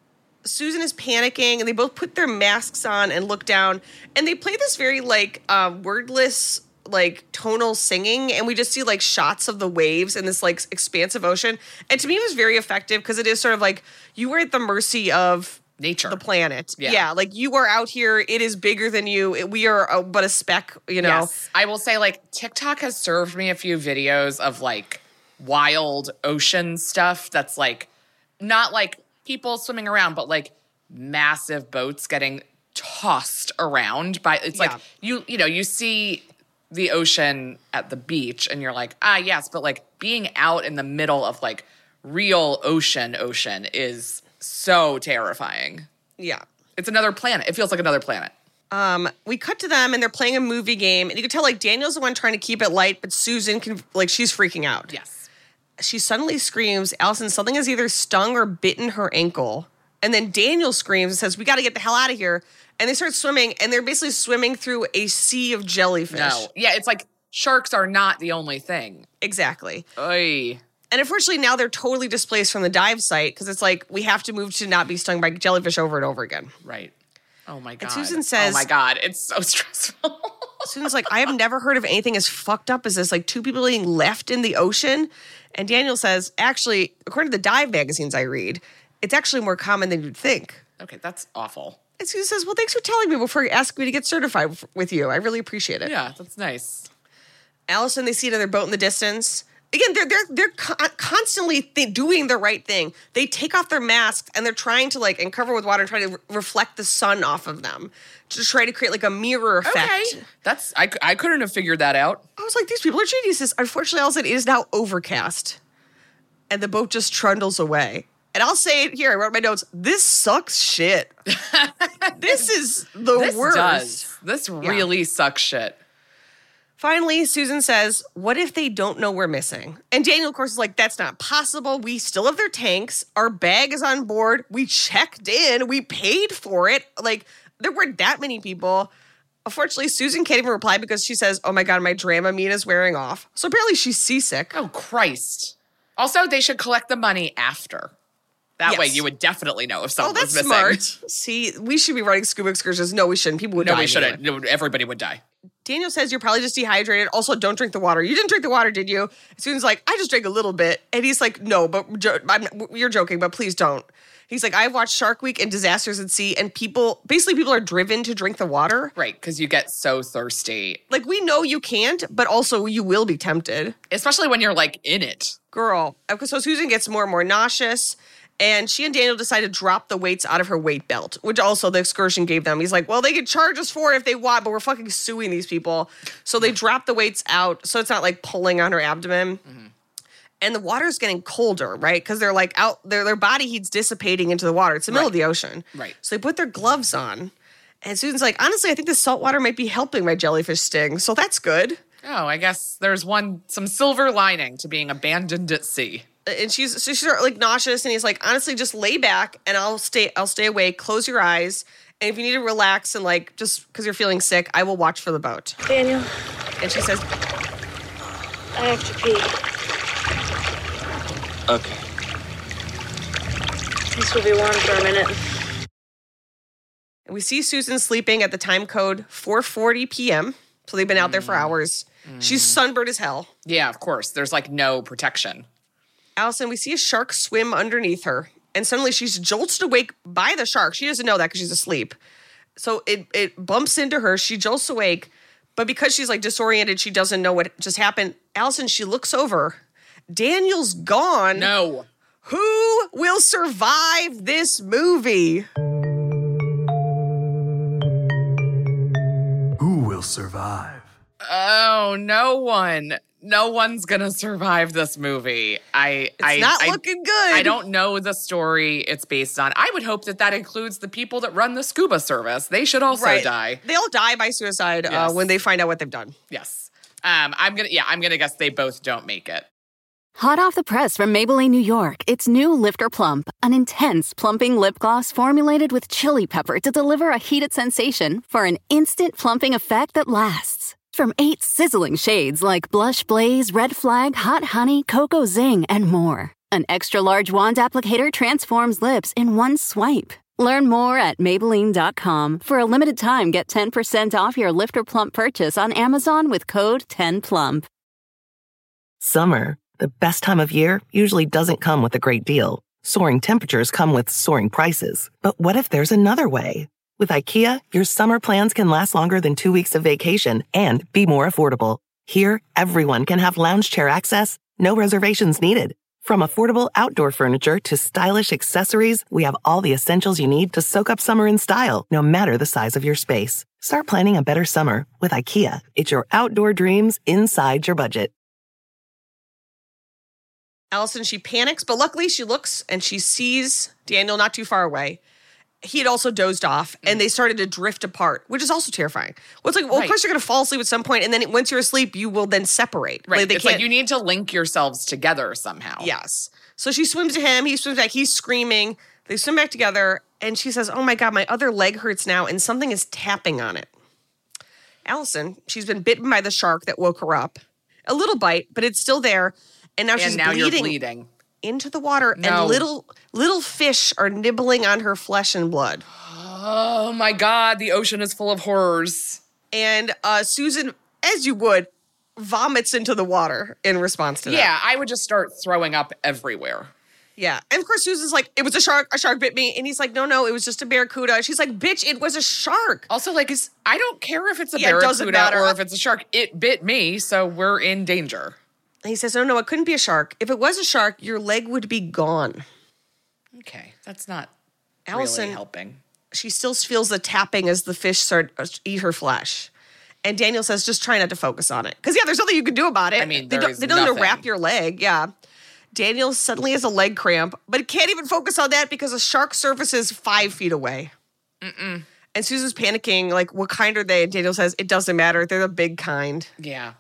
Speaker 3: Susan is panicking, and they both put their masks on and look down, and they play this very, like, uh, wordless, like, tonal singing, and we just see, like, shots of the waves in this, like, expansive ocean. And to me, it was very effective, because it is sort of like, you are at the mercy of
Speaker 4: nature.
Speaker 3: The planet.
Speaker 4: Yeah.
Speaker 3: yeah, like, you are out here, it is bigger than you, it, we are uh, but a speck, you know?
Speaker 4: Yes. I will say, like, TikTok has served me a few videos of, like, wild ocean stuff that's, like, not, like, people swimming around, but, like, massive boats getting tossed around by, it's
Speaker 3: Yeah.
Speaker 4: like, you, you know, you see the ocean at the beach and you're like, ah, yes, but, like, being out in the middle of, like, real ocean ocean is so terrifying.
Speaker 3: Yeah.
Speaker 4: It's another planet. It feels like another planet.
Speaker 3: Um, we cut to them, and they're playing a movie game, and you can tell, like, Daniel's the one trying to keep it light, but Susan can, like, she's freaking out.
Speaker 4: Yes.
Speaker 3: She suddenly screams, Allison, something has either stung or bitten her ankle. And then Daniel screams and says, we got to get the hell out of here. And they start swimming, and they're basically swimming through a sea of jellyfish.
Speaker 4: No. Yeah, it's like sharks are not the only thing.
Speaker 3: Exactly.
Speaker 4: Oy.
Speaker 3: And unfortunately, now they're totally displaced from the dive site, because it's like, we have to move to not be stung by jellyfish over and over again.
Speaker 4: Right. Oh, my God.
Speaker 3: Susan says-
Speaker 4: oh, my God. It's so stressful.
Speaker 3: Susan's like, I have never heard of anything as fucked up as this. Like, two people being left in the ocean. And Daniel says, actually, according to the dive magazines I read, it's actually more common than you'd think.
Speaker 4: Okay, that's awful.
Speaker 3: And Susan says, well, thanks for telling me before you ask me to get certified f- with you. I really appreciate it.
Speaker 4: Yeah, that's nice.
Speaker 3: Allison, they see another boat in the distance. Again, they're they're they're con- constantly th- doing the right thing. They take off their masks, and they're trying to, like, and cover with water and try to re- reflect the sun off of them to try to create, like, a mirror effect.
Speaker 4: Okay. That's, I, I couldn't have figured that out.
Speaker 3: I was like, these people are geniuses. Unfortunately, Allison, it is now overcast, and the boat just trundles away. And I'll say it here. I wrote my notes. This sucks shit. This is the
Speaker 4: This
Speaker 3: worst.
Speaker 4: does. This really sucks shit.
Speaker 3: Finally, Susan says, what if they don't know we're missing? And Daniel, of course, is like, that's not possible. We still have their tanks. Our bag is on board. We checked in. We paid for it. Like, there weren't that many people. Unfortunately, Susan can't even reply because she says, oh my God, my Dramamine is wearing off. So apparently she's seasick.
Speaker 4: Oh, Christ. Also, they should collect the money after. That way
Speaker 3: Yes.
Speaker 4: you would definitely know if
Speaker 3: Oh,
Speaker 4: someone
Speaker 3: that's
Speaker 4: was missing.
Speaker 3: smart. See, we should be running scuba excursions. No, we shouldn't. People would
Speaker 4: No,
Speaker 3: die.
Speaker 4: we shouldn't.
Speaker 3: anyway.
Speaker 4: No, everybody would die.
Speaker 3: Daniel says you're probably just dehydrated. Also, don't drink the water. You didn't drink the water, did you? Susan's like, I just drank a little bit. And he's like, no, but jo- I'm, you're joking, but please don't. He's like, I've watched Shark Week and Disasters at Sea, and people, basically people are driven to drink the water.
Speaker 4: Right, because you get so thirsty.
Speaker 3: Like, we know you can't, but also you will be tempted.
Speaker 4: Especially when you're, like, in it.
Speaker 3: Girl. Okay, so Susan gets more and more nauseous, and she and Daniel decide to drop the weights out of her weight belt, which also the excursion gave them. He's like, well, they could charge us for it if they want, but we're fucking suing these people. So they drop the weights out so it's not, like, pulling on her abdomen. Mm-hmm. And the water's getting colder, right? Because they're, like, out, their their body heat's dissipating into the water. It's the middle
Speaker 4: Right.
Speaker 3: of the ocean.
Speaker 4: Right.
Speaker 3: So they put their gloves on. And Susan's like, honestly, I think the salt water might be helping my jellyfish sting. So that's good.
Speaker 4: Oh, I guess there's one, some silver lining to being abandoned at sea.
Speaker 3: And she's so she's like nauseous, and he's like, honestly, just lay back, and I'll stay I'll stay awake. Close your eyes, and if you need to relax and, like, just because you're feeling sick, I will watch for the boat.
Speaker 5: Daniel,
Speaker 3: And she says,
Speaker 5: I have to pee.
Speaker 2: Okay.
Speaker 5: This will be warm for a minute.
Speaker 3: and we see Susan sleeping at the time code four forty p.m. So they've been out there for hours. She's sunburned as hell.
Speaker 4: Yeah, of course. There's, like, no protection.
Speaker 3: Allison, we see a shark swim underneath her, and suddenly she's jolted awake by the shark. She doesn't know that because she's asleep. So it it bumps into her. She jolts awake, but because she's, like, disoriented, she doesn't know what just happened. Allison, she looks over. Daniel's gone.
Speaker 4: No.
Speaker 3: Who will survive this movie?
Speaker 2: Who will survive?
Speaker 4: Oh, no one. No one's going to survive this movie. I,
Speaker 3: It's
Speaker 4: I,
Speaker 3: not
Speaker 4: I,
Speaker 3: looking good.
Speaker 4: I don't know the story it's based on. I would hope that that includes the people that run the scuba service. They should also
Speaker 3: Right.
Speaker 4: die.
Speaker 3: They all die by suicide
Speaker 4: Yes.
Speaker 3: uh, when they find out what they've done.
Speaker 4: Yes. Um, I'm gonna. Yeah, I'm gonna guess they both don't make it.
Speaker 1: Hot off the press from Maybelline, New York, it's new Lifter Plump, an intense plumping lip gloss formulated with chili pepper to deliver a heated sensation for an instant plumping effect that lasts. From eight sizzling shades like Blush Blaze, Red Flag, Hot Honey, Cocoa Zing, and more. An extra large wand applicator transforms lips in one swipe. Learn more at Maybelline dot com. For a limited time, get ten percent off your Lifter Plump purchase on Amazon with code ten plump.
Speaker 6: Summer, the best time of year, usually doesn't come with a great deal. Soaring temperatures come with soaring prices. But what if there's another way? With IKEA, your summer plans can last longer than two weeks of vacation and be more affordable. Here, everyone can have lounge chair access, no reservations needed. From affordable outdoor furniture to stylish accessories, we have all the essentials you need to soak up summer in style, no matter the size of your space. Start planning a better summer with IKEA. It's your outdoor dreams inside your budget.
Speaker 3: Allison, she panics, but luckily she looks and she sees Daniel not too far away. He had also dozed off, and they started to drift apart, which is also terrifying. Well, it's like, well,
Speaker 4: Right.
Speaker 3: of course you're going to fall asleep at some point, and then once you're asleep, you will then separate.
Speaker 4: Right.
Speaker 3: Like, they
Speaker 4: it's like
Speaker 3: can't-
Speaker 4: you need to link yourselves together somehow.
Speaker 3: Yes. So she swims to him. He swims back. He's screaming. They swim back together, and she says, oh, my God, my other leg hurts now, and something is tapping on it. Allison, she's been bitten by the shark that woke her up. A little bite, but it's still there, and now
Speaker 4: And
Speaker 3: she's
Speaker 4: now
Speaker 3: bleeding,
Speaker 4: you're bleeding.
Speaker 3: into the water,
Speaker 4: No.
Speaker 3: and little little fish are nibbling on her flesh and blood.
Speaker 4: Oh my God, the ocean is full of horrors.
Speaker 3: And uh, Susan, as you would, vomits into the water in response to that.
Speaker 4: Yeah, I would just start throwing up everywhere.
Speaker 3: Yeah. And of course, Susan's like, it was a shark. A shark bit me. And he's like, no, no, it was just a barracuda. She's like, bitch, it was a shark.
Speaker 4: Also, like, I don't care if it's a
Speaker 3: Yeah, it doesn't
Speaker 4: barracuda
Speaker 3: matter.
Speaker 4: or if it's a shark. It bit me, so we're in danger.
Speaker 3: And he says, no, no, it couldn't be a shark. If it was a shark, your leg would be gone.
Speaker 4: Okay, that's not
Speaker 3: Allison,
Speaker 4: really helping.
Speaker 3: she still feels the tapping as the fish start uh, eat her flesh. And Daniel says, just try not to focus on it. Because, yeah, there's nothing you can do about it.
Speaker 4: I mean,
Speaker 3: they
Speaker 4: there
Speaker 3: don't,
Speaker 4: is
Speaker 3: they don't need to
Speaker 4: nothing.
Speaker 3: wrap your leg. Yeah. Daniel suddenly has a leg cramp, but can't even focus on that because a shark surfaces five feet away. Mm-mm. And Susan's panicking, like, what kind are they? And Daniel says, it doesn't matter. They're the big kind.
Speaker 4: Yeah.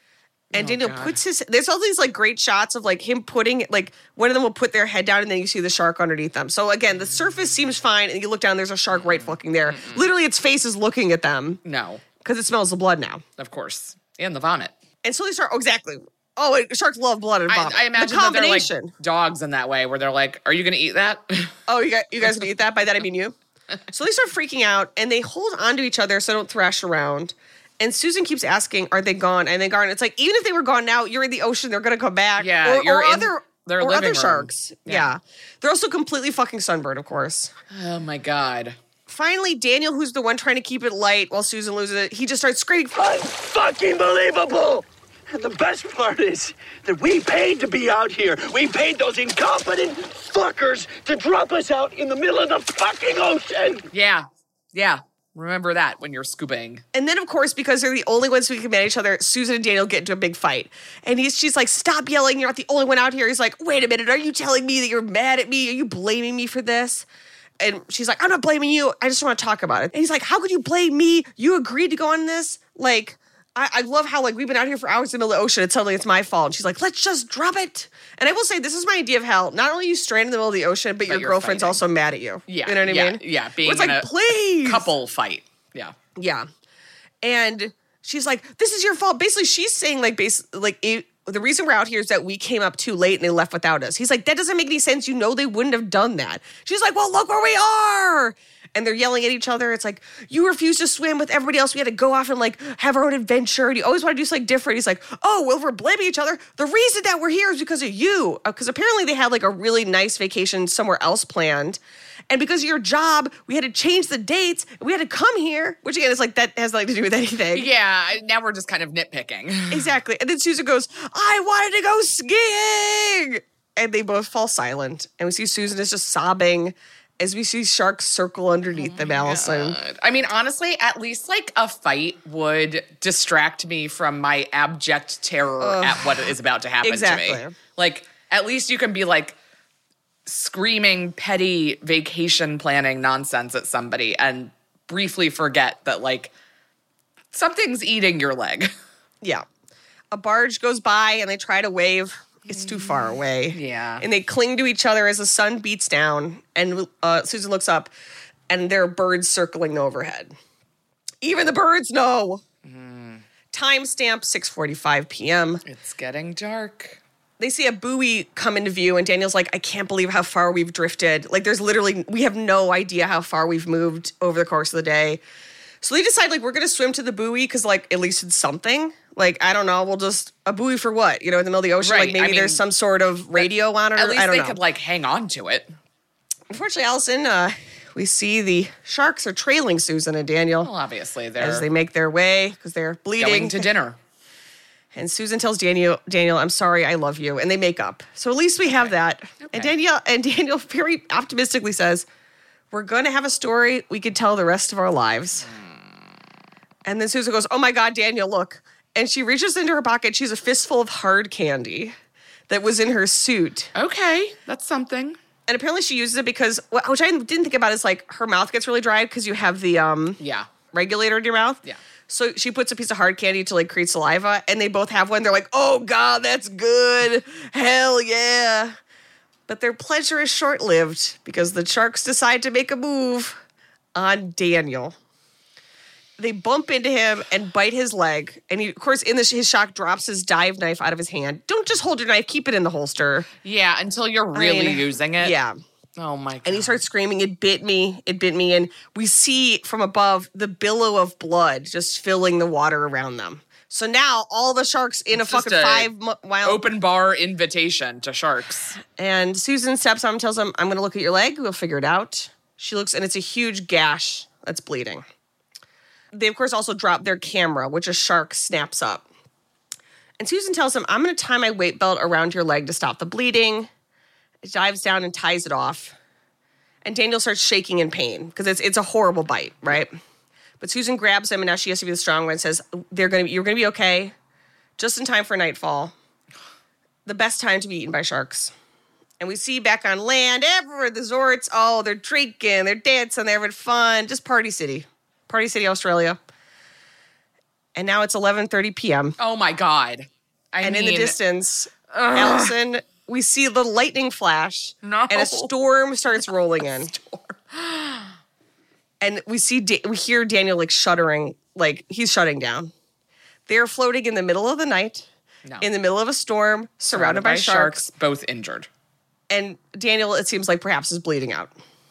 Speaker 3: And
Speaker 4: Oh,
Speaker 3: Daniel
Speaker 4: God.
Speaker 3: puts his, there's all these like great shots of like him putting, like one of them will put their head down and then you see the shark underneath them. So again, the surface seems fine and you look down, there's a shark right fucking there. Literally its face is looking at them
Speaker 4: No,
Speaker 3: because it smells the blood now.
Speaker 4: of course. And the vomit.
Speaker 3: And so they start, oh, exactly. Oh, wait, sharks love blood and
Speaker 4: I,
Speaker 3: vomit.
Speaker 4: I imagine
Speaker 3: the
Speaker 4: that they're like
Speaker 3: combination.
Speaker 4: dogs in that way, where they're like, are you going to eat that?
Speaker 3: Oh, you guys, you guys gonna eat that? By that I mean you. So they start freaking out and they hold onto each other so they don't thrash around. And Susan keeps asking, are they gone? And they gone. It's like, even if they were gone now, you're in the ocean, they're gonna come back.
Speaker 4: Yeah,
Speaker 3: or,
Speaker 4: you're
Speaker 3: or
Speaker 4: in
Speaker 3: other,
Speaker 4: their
Speaker 3: or
Speaker 4: living
Speaker 3: other
Speaker 4: room.
Speaker 3: sharks. Yeah.
Speaker 4: Yeah.
Speaker 3: They're also completely fucking sunburned, of course.
Speaker 4: Oh my God.
Speaker 3: Finally, Daniel, who's the one trying to keep it light while Susan loses it, he just starts screaming,
Speaker 7: Fucking believable! And the best part is that we paid to be out here. We paid those incompetent fuckers to drop us out in the middle of the fucking ocean.
Speaker 4: Yeah. Yeah. Remember that when you're scubaing.
Speaker 3: and then, of course, because they're the only ones who can command each other, Susan and Daniel get into a big fight. And he's, she's like, stop yelling. You're not the only one out here. He's like, wait a minute. Are you telling me that you're mad at me? Are you blaming me for this? And she's like, I'm not blaming you. I just want to talk about it. And he's like, how could you blame me? You agreed to go on this? Like, I, I love how, like, we've been out here for hours in the middle of the ocean and suddenly it's my fault. And she's like, let's just drop it. And I will say, this is my idea of hell. Not only are you stranded in the middle of the ocean, but, your
Speaker 4: you're
Speaker 3: girlfriend's
Speaker 4: fighting.
Speaker 3: also mad at you.
Speaker 4: Yeah.
Speaker 3: You know what
Speaker 4: yeah,
Speaker 3: I mean?
Speaker 4: Yeah. Being
Speaker 3: Where it's
Speaker 4: in
Speaker 3: like,
Speaker 4: a
Speaker 3: please.
Speaker 4: couple fight. Yeah.
Speaker 3: Yeah. And she's like, this is your fault. Basically, she's saying, like, base, like it, the reason we're out here is that we came up too late and they left without us. He's like, that doesn't make any sense. You know they wouldn't have done that. She's like, well, look where we are. And they're yelling at each other. It's like, you refused to swim with everybody else. We had to go off and, like, have our own adventure. And you always want to do something different. He's like, oh, well, we're blaming each other. The reason that we're here is because of you. Because apparently they had, like, a really nice vacation somewhere else planned. And because of your job, we had to change the dates. And we had to come here. Which, again, is like, that has nothing to do with anything.
Speaker 4: Yeah. Now we're just kind of nitpicking.
Speaker 3: Exactly. And then Susan goes, I wanted to go skiing. and they both fall silent. And we see Susan is just sobbing as we see sharks circle underneath
Speaker 4: Oh
Speaker 3: them, Allison.
Speaker 4: God. I mean, honestly, at least like a fight would distract me from my abject terror Ugh. at what is about to happen
Speaker 3: exactly.
Speaker 4: to me. Like, at least you can be like screaming petty vacation planning nonsense at somebody and briefly forget that like something's eating your leg.
Speaker 3: Yeah. A barge goes by and they try to wave. It's too far away.
Speaker 4: Yeah.
Speaker 3: And they cling to each other as the sun beats down. And uh, Susan looks up, and there are birds circling overhead. Even the birds know. Mm. Timestamp six forty-five p.m.
Speaker 4: It's getting dark.
Speaker 3: They see a buoy come into view, and Daniel's like, I can't believe how far we've drifted. Like, there's literally, we have no idea how far we've moved over the course of the day. So they decide, like, we're going to swim to the buoy because, like, at least it's something. Like, I don't know, we'll just, a buoy for what? You know, in the middle of the ocean?
Speaker 4: Right.
Speaker 3: Like, maybe
Speaker 4: I mean,
Speaker 3: there's some sort of radio on it?
Speaker 4: At least
Speaker 3: I don't
Speaker 4: they
Speaker 3: know.
Speaker 4: could, like, hang on to it.
Speaker 3: Unfortunately, Allison, uh, we see the sharks are trailing Susan and Daniel.
Speaker 4: Well, obviously, they're
Speaker 3: as they make their way because they're bleeding.
Speaker 4: going to dinner.
Speaker 3: And Susan tells Daniel, Daniel, I'm sorry, I love you. And they make up. So at least we have that.
Speaker 4: Okay.
Speaker 3: And Daniel, and Daniel very optimistically says, we're going to have a story we could tell the rest of our lives. And then Susan goes, oh my God, Daniel, look. And she reaches into her pocket. She has a fistful of hard candy that was in her suit.
Speaker 4: Okay, that's something.
Speaker 3: And apparently she uses it because, which I didn't think about, is like her mouth gets really dry because you have the um
Speaker 4: Yeah.
Speaker 3: regulator in your mouth.
Speaker 4: Yeah.
Speaker 3: So she puts a piece of hard candy to like create saliva, and they both have one. They're like, oh God, that's good. Hell yeah. But their pleasure is short-lived because the sharks decide to make a move on Daniel. They bump into him and bite his leg. And he, of course, in this, his shock, drops his dive knife out of his hand. Don't just hold your knife. Keep it in the holster.
Speaker 4: Yeah, until you're really
Speaker 3: I mean,
Speaker 4: using it.
Speaker 3: Yeah.
Speaker 4: Oh, my God.
Speaker 3: And he starts screaming, it bit me, it bit me. And we see from above the billow of blood just filling the water around them. So now all the sharks in
Speaker 4: It's
Speaker 3: a fucking
Speaker 4: just a
Speaker 3: five mile
Speaker 4: open bar invitation to sharks.
Speaker 3: And Susan steps on him and tells him, I'm going to look at your leg. We'll figure it out. She looks, and it's a huge gash that's bleeding. They, of course, also drop their camera, which a shark snaps up. And Susan tells him, I'm going to tie my weight belt around your leg to stop the bleeding. He dives down and ties it off. And Daniel starts shaking in pain because it's it's a horrible bite, right? But Susan grabs him, and now she has to be the strong one and says, They're gonna be, you're going to be okay. Just in time for nightfall. The best time to be eaten by sharks. And we see back on land, everywhere, the resorts, oh, they're drinking, they're dancing, they're having fun. Just Party City. Party City, Australia. And now it's eleven thirty p.m.
Speaker 4: Oh, my God. I
Speaker 3: and
Speaker 4: mean,
Speaker 3: in the distance, ugh. Allison, we see the lightning flash.
Speaker 4: No.
Speaker 3: And a storm starts rolling in. And we see, da- we hear Daniel like shuddering, like he's shutting down. They're floating in the middle of the night,
Speaker 4: No.
Speaker 3: in the middle of a storm, surrounded, surrounded by, by sharks.
Speaker 4: sharks, both injured.
Speaker 3: And Daniel, it seems like perhaps is bleeding out.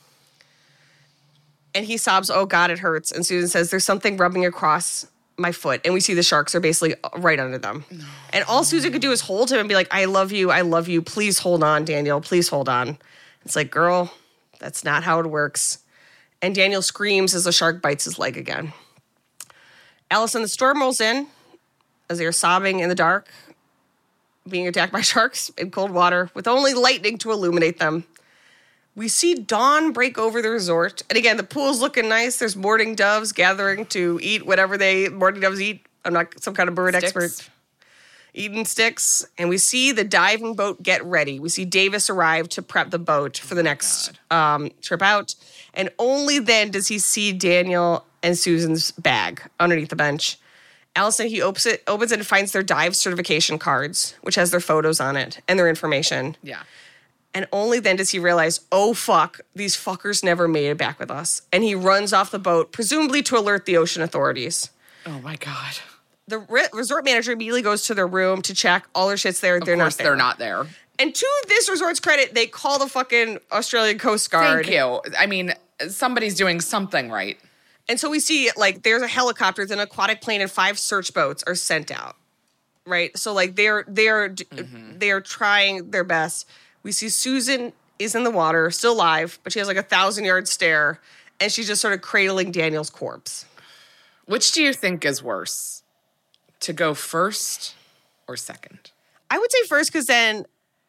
Speaker 3: And he sobs, oh God, it hurts. And Susan says, there's something rubbing across my foot. And we see the sharks are basically right under them. No. And all Susan could do is hold him and be like, I love you, I love you. Please hold on, Daniel, please hold on. It's like, girl, that's not how it works. And Daniel screams as the shark bites his leg again. Allison, the storm rolls in as they are sobbing in the dark, being attacked by sharks in cold water with only lightning to illuminate them. We see dawn break over the resort. And again, the pool's looking nice. There's mourning doves gathering to eat whatever they mourning doves eat. I'm not some kind of bird
Speaker 4: Sticks.
Speaker 3: expert. Eating sticks. And we see the diving boat get ready. We see Davis arrive to prep the boat for the next um, trip out. And only then does he see Daniel and Susan's bag underneath the bench. Allison, he opens it, opens it and finds their dive certification cards, which has their photos on it and their information.
Speaker 4: Yeah.
Speaker 3: And only then does he realize, oh, fuck, these fuckers never made it back with us. And he runs off the boat, presumably to alert the ocean authorities.
Speaker 4: Oh, my God.
Speaker 3: The re- resort manager immediately goes to their room to check. All their shit's there.
Speaker 4: Of
Speaker 3: they're
Speaker 4: course
Speaker 3: not there.
Speaker 4: they're not there.
Speaker 3: And to this resort's credit, they call the fucking Australian Coast Guard.
Speaker 4: Thank you. I mean, somebody's doing something right.
Speaker 3: And so we see, like, there's a helicopter, there's an aquatic plane, and five search boats are sent out, right? So, like, they're they're mm-hmm. they're trying their best. We see Susan is in the water, still alive, but she has, like, a thousand-yard stare, and she's just sort of cradling Daniel's corpse.
Speaker 4: Which do you think is worse? To go first or second?
Speaker 3: I would say first because then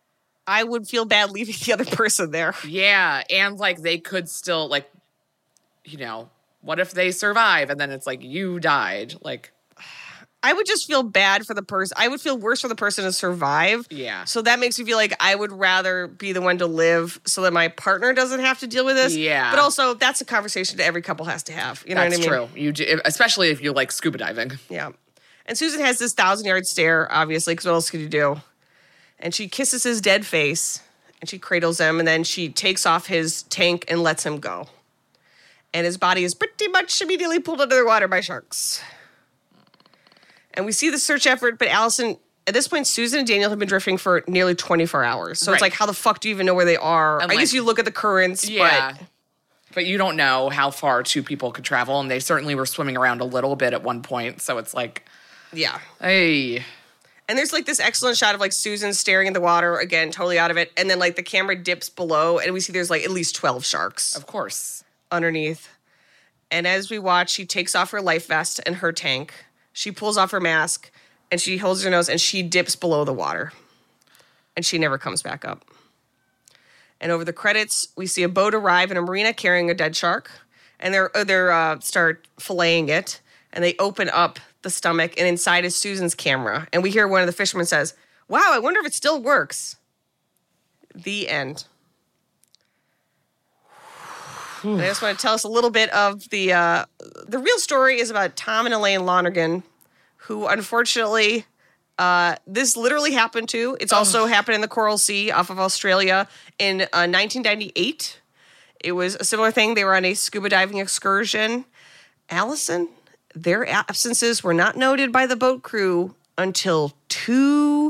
Speaker 3: I would feel bad leaving the other person there.
Speaker 4: Yeah, and like they could still like, you know, what if they survive and then it's like you died? Like,
Speaker 3: I would just feel bad for the person. I would feel worse for the person to survive.
Speaker 4: Yeah.
Speaker 3: So that makes me feel like I would rather be the one to live so that my partner doesn't have to deal with this.
Speaker 4: Yeah.
Speaker 3: But also, that's a conversation that every couple has to have. You know
Speaker 4: that's
Speaker 3: what I mean?
Speaker 4: true. You do, especially if you like scuba diving.
Speaker 3: Yeah. And Susan has this thousand-yard stare, obviously, because what else could you do? And she kisses his dead face, and she cradles him, and then she takes off his tank and lets him go. And his body is pretty much immediately pulled under the water by sharks. And we see the search effort, but Allison, at this point, Susan and Daniel have been drifting for nearly twenty-four hours. So
Speaker 4: Right.
Speaker 3: it's like, how the fuck do you even know where they are?
Speaker 4: And
Speaker 3: I
Speaker 4: like-
Speaker 3: guess you look at the currents,
Speaker 4: Yeah.
Speaker 3: but...
Speaker 4: But you don't know how far two people could travel, and they certainly were swimming around a little bit at one point. So it's like,
Speaker 3: Yeah.
Speaker 4: hey.
Speaker 3: And there's like this excellent shot of like Susan staring at the water, again, totally out of it. And then like the camera dips below, and we see there's like at least twelve sharks
Speaker 4: Of course.
Speaker 3: underneath. And as we watch, she takes off her life vest and her tank. She pulls off her mask, and she holds her nose, and she dips below the water. And she never comes back up. And over the credits, we see a boat arrive in a marina carrying a dead shark. And they're, uh, they're uh, start filleting it. And they open up the stomach, and inside is Susan's camera. And we hear one of the fishermen says, "Wow, I wonder if it still works." The end. And I just want to tell us a little bit of the uh, the real story is about Tom and Elaine Lonergan, who unfortunately uh, this literally happened to. It's also happened in the Coral Sea off of Australia in uh, nineteen ninety-eight. It was a similar thing. They were on a scuba diving excursion. Allison, their absences were not noted by the boat crew until two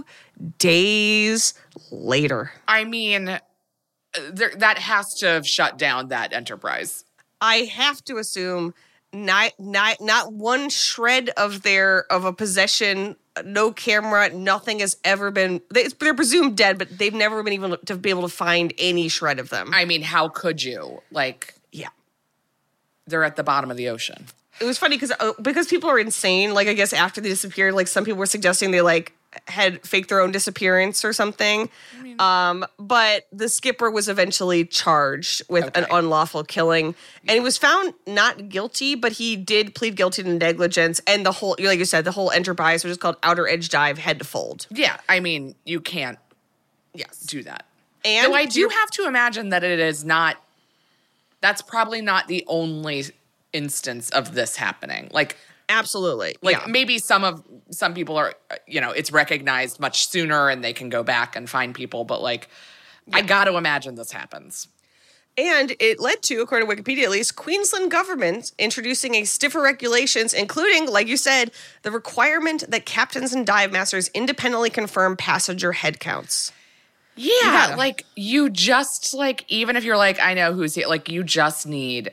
Speaker 3: days later.
Speaker 4: I mean, there, that has to have shut down that enterprise.
Speaker 3: I have to assume not not not one shred of their of a possession, no camera, nothing has ever been. They, they're presumed dead, but they've never been able to be able to find any shred of them.
Speaker 4: I mean, how could you? Like,
Speaker 3: yeah,
Speaker 4: they're at the bottom of the ocean.
Speaker 3: it was funny because uh, because people are insane. Like I guess after they disappeared, like some people were suggesting they like had faked their own disappearance or something. I mean, um, but the skipper was eventually charged with
Speaker 4: Okay.
Speaker 3: an unlawful killing, and he was found not guilty, but he did plead guilty to negligence. And the whole, like you said, the whole enterprise, which is called Outer Edge Dive, had to fold.
Speaker 4: Yeah, I mean, you can't
Speaker 3: Yes,
Speaker 4: do that.
Speaker 3: and
Speaker 4: Though I do
Speaker 3: you're-
Speaker 4: have to imagine that it is not, that's probably not the only instance of this happening. Like,
Speaker 3: absolutely
Speaker 4: like
Speaker 3: yeah.
Speaker 4: maybe some of, some people are, you know, it's recognized much sooner and they can go back and find people. But like, I got to imagine this happens.
Speaker 3: And it led to, according to Wikipedia at least, Queensland government introducing a stiffer regulations, including, like you said, the requirement that captains and dive masters independently confirm passenger head counts.
Speaker 4: Yeah,
Speaker 3: gotta.
Speaker 4: like you just like, even if you're like, I know who's here, like you just need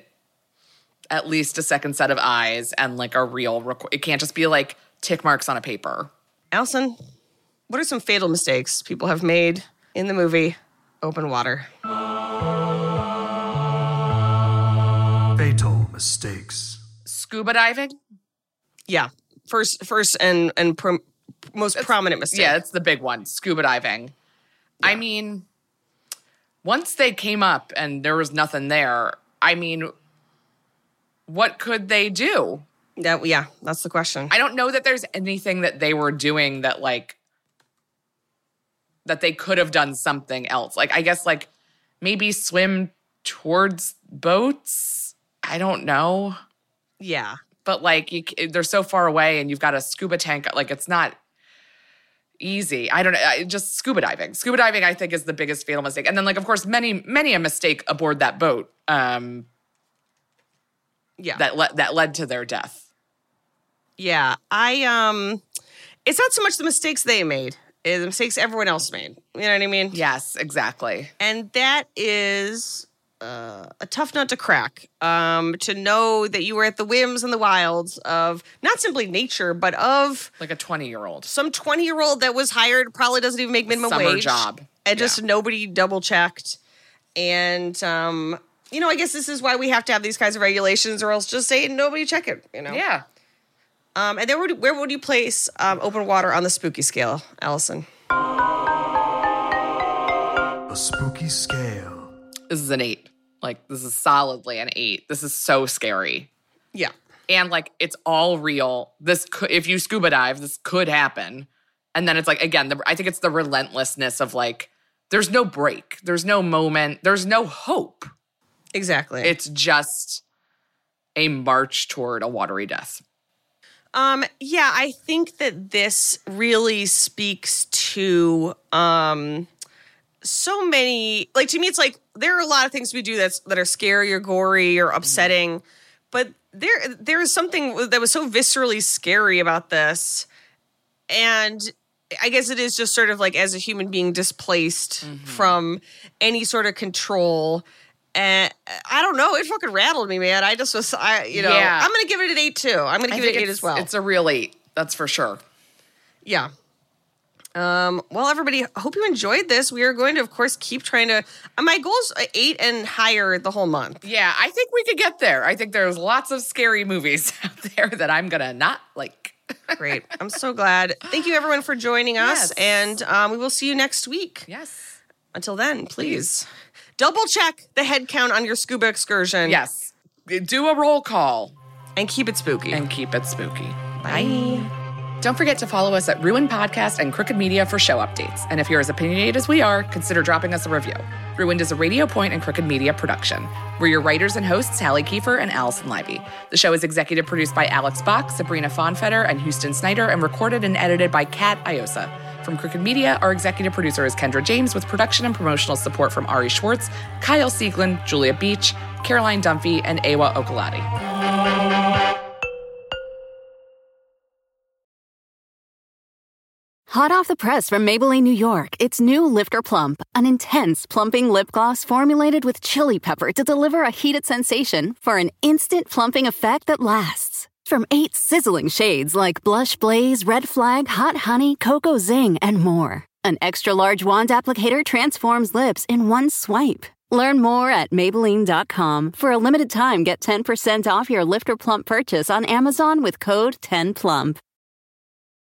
Speaker 4: at least a second set of eyes and like a real, requ- it can't just be like tick marks on a paper.
Speaker 3: Allison, what are some fatal mistakes people have made in the movie Open Water?
Speaker 2: Fatal mistakes.
Speaker 4: Scuba diving?
Speaker 3: Yeah, first, first and and prom- most prominent mistake.
Speaker 4: Yeah, it's the big one, scuba diving. I mean, once they came up and there was nothing there, I mean, what could they do?
Speaker 3: That, yeah, that's the question.
Speaker 4: I don't know that there's anything that they were doing that like that they could have done something else. Like I guess like maybe swim towards boats. I don't know.
Speaker 3: Yeah,
Speaker 4: But like you, c- they're so far away and you've got a scuba tank. Like it's not easy. I don't know. I- Just scuba diving. Scuba diving, I think, is the biggest fatal mistake. And then like, of course, many, many a mistake aboard that boat um,
Speaker 3: yeah,
Speaker 4: that, le- that led to their death.
Speaker 3: yeah. I um, it's not so much the mistakes they made, it's the mistakes everyone else made. You know what I mean?
Speaker 4: Yes, exactly.
Speaker 3: And that is uh, a tough nut to crack. Um, to know that you were at the whims and the wilds of not simply nature, but of
Speaker 4: Like a twenty-year-old.
Speaker 3: some twenty-year-old that was hired, probably doesn't even make minimum
Speaker 4: Summer
Speaker 3: wage.
Speaker 4: job.
Speaker 3: And just
Speaker 4: Yeah.
Speaker 3: nobody double-checked. And, um, you know, I guess this is why we have to have these kinds of regulations, or else just say nobody check it, you know?
Speaker 4: Yeah.
Speaker 3: Um, and then where, where would you place um, Open Water on the spooky scale, Allison?
Speaker 2: a spooky scale.
Speaker 4: This is an eight. Like, this is solidly an eight. This is so scary.
Speaker 3: Yeah.
Speaker 4: And, like, it's all real. This could, if you scuba dive, this could happen. And then it's like, again, the, I think it's the relentlessness of, like, there's no break. There's no moment. There's no hope.
Speaker 3: Exactly.
Speaker 4: It's just a march toward a watery death.
Speaker 3: Um, yeah, I think that this really speaks to um, so many, like, to me, it's like, there are a lot of things we do that's that are scary or gory or upsetting, mm-hmm. but there there is something that was so viscerally scary about this. And I guess it is just sort of like, as a human being displaced mm-hmm. from any sort of control. And I don't know, it fucking rattled me, man. I just was, I you know,
Speaker 4: yeah.
Speaker 3: I'm going to give it an eight too. I'm going to give it an eight as well.
Speaker 4: It's a real eight, that's for sure.
Speaker 3: Yeah. Um, well, everybody, I hope you enjoyed this. We are going to, of course, keep trying to, uh, my goal is eight and higher the whole month.
Speaker 4: Yeah, I think we could get there. I think there's lots of scary movies out there that I'm going to not like.
Speaker 3: Great. I'm so glad. Thank you, everyone, for joining us. Yes. And um, we will see you next week.
Speaker 4: Yes.
Speaker 3: Until then, please. please. Double check the head count on your scuba excursion.
Speaker 4: Yes. Do a roll call.
Speaker 3: And keep it spooky.
Speaker 4: And keep it spooky.
Speaker 3: Bye.
Speaker 4: Bye. Don't forget to follow us at Ruin Podcast and Crooked Media for show updates. And if you're as opinionated as we are, consider dropping us a review. Ruined is a Radio Point and Crooked Media production. We're your writers and hosts, Hallie Kiefer and Allison Livey. The show is executive produced by Alex Bach, Sabrina Fonfetter, and Houston Snyder, and recorded and edited by Kat Iosa. From Crooked Media, our executive producer is Kendra James, with production and promotional support from Ari Schwartz, Kyle Sieglin, Julia Beach, Caroline Dunphy, and Ewa Okolati.
Speaker 1: Hot off the press from Maybelline, New York, it's new Lifter Plump, an intense plumping lip gloss formulated with chili pepper to deliver a heated sensation for an instant plumping effect that lasts. From eight sizzling shades like Blush Blaze, Red Flag, Hot Honey, Cocoa Zing, and more. An extra-large wand applicator transforms lips in one swipe. Learn more at Maybelline dot com. For a limited time, get ten percent off your Lifter Plump purchase on Amazon with code ten plump.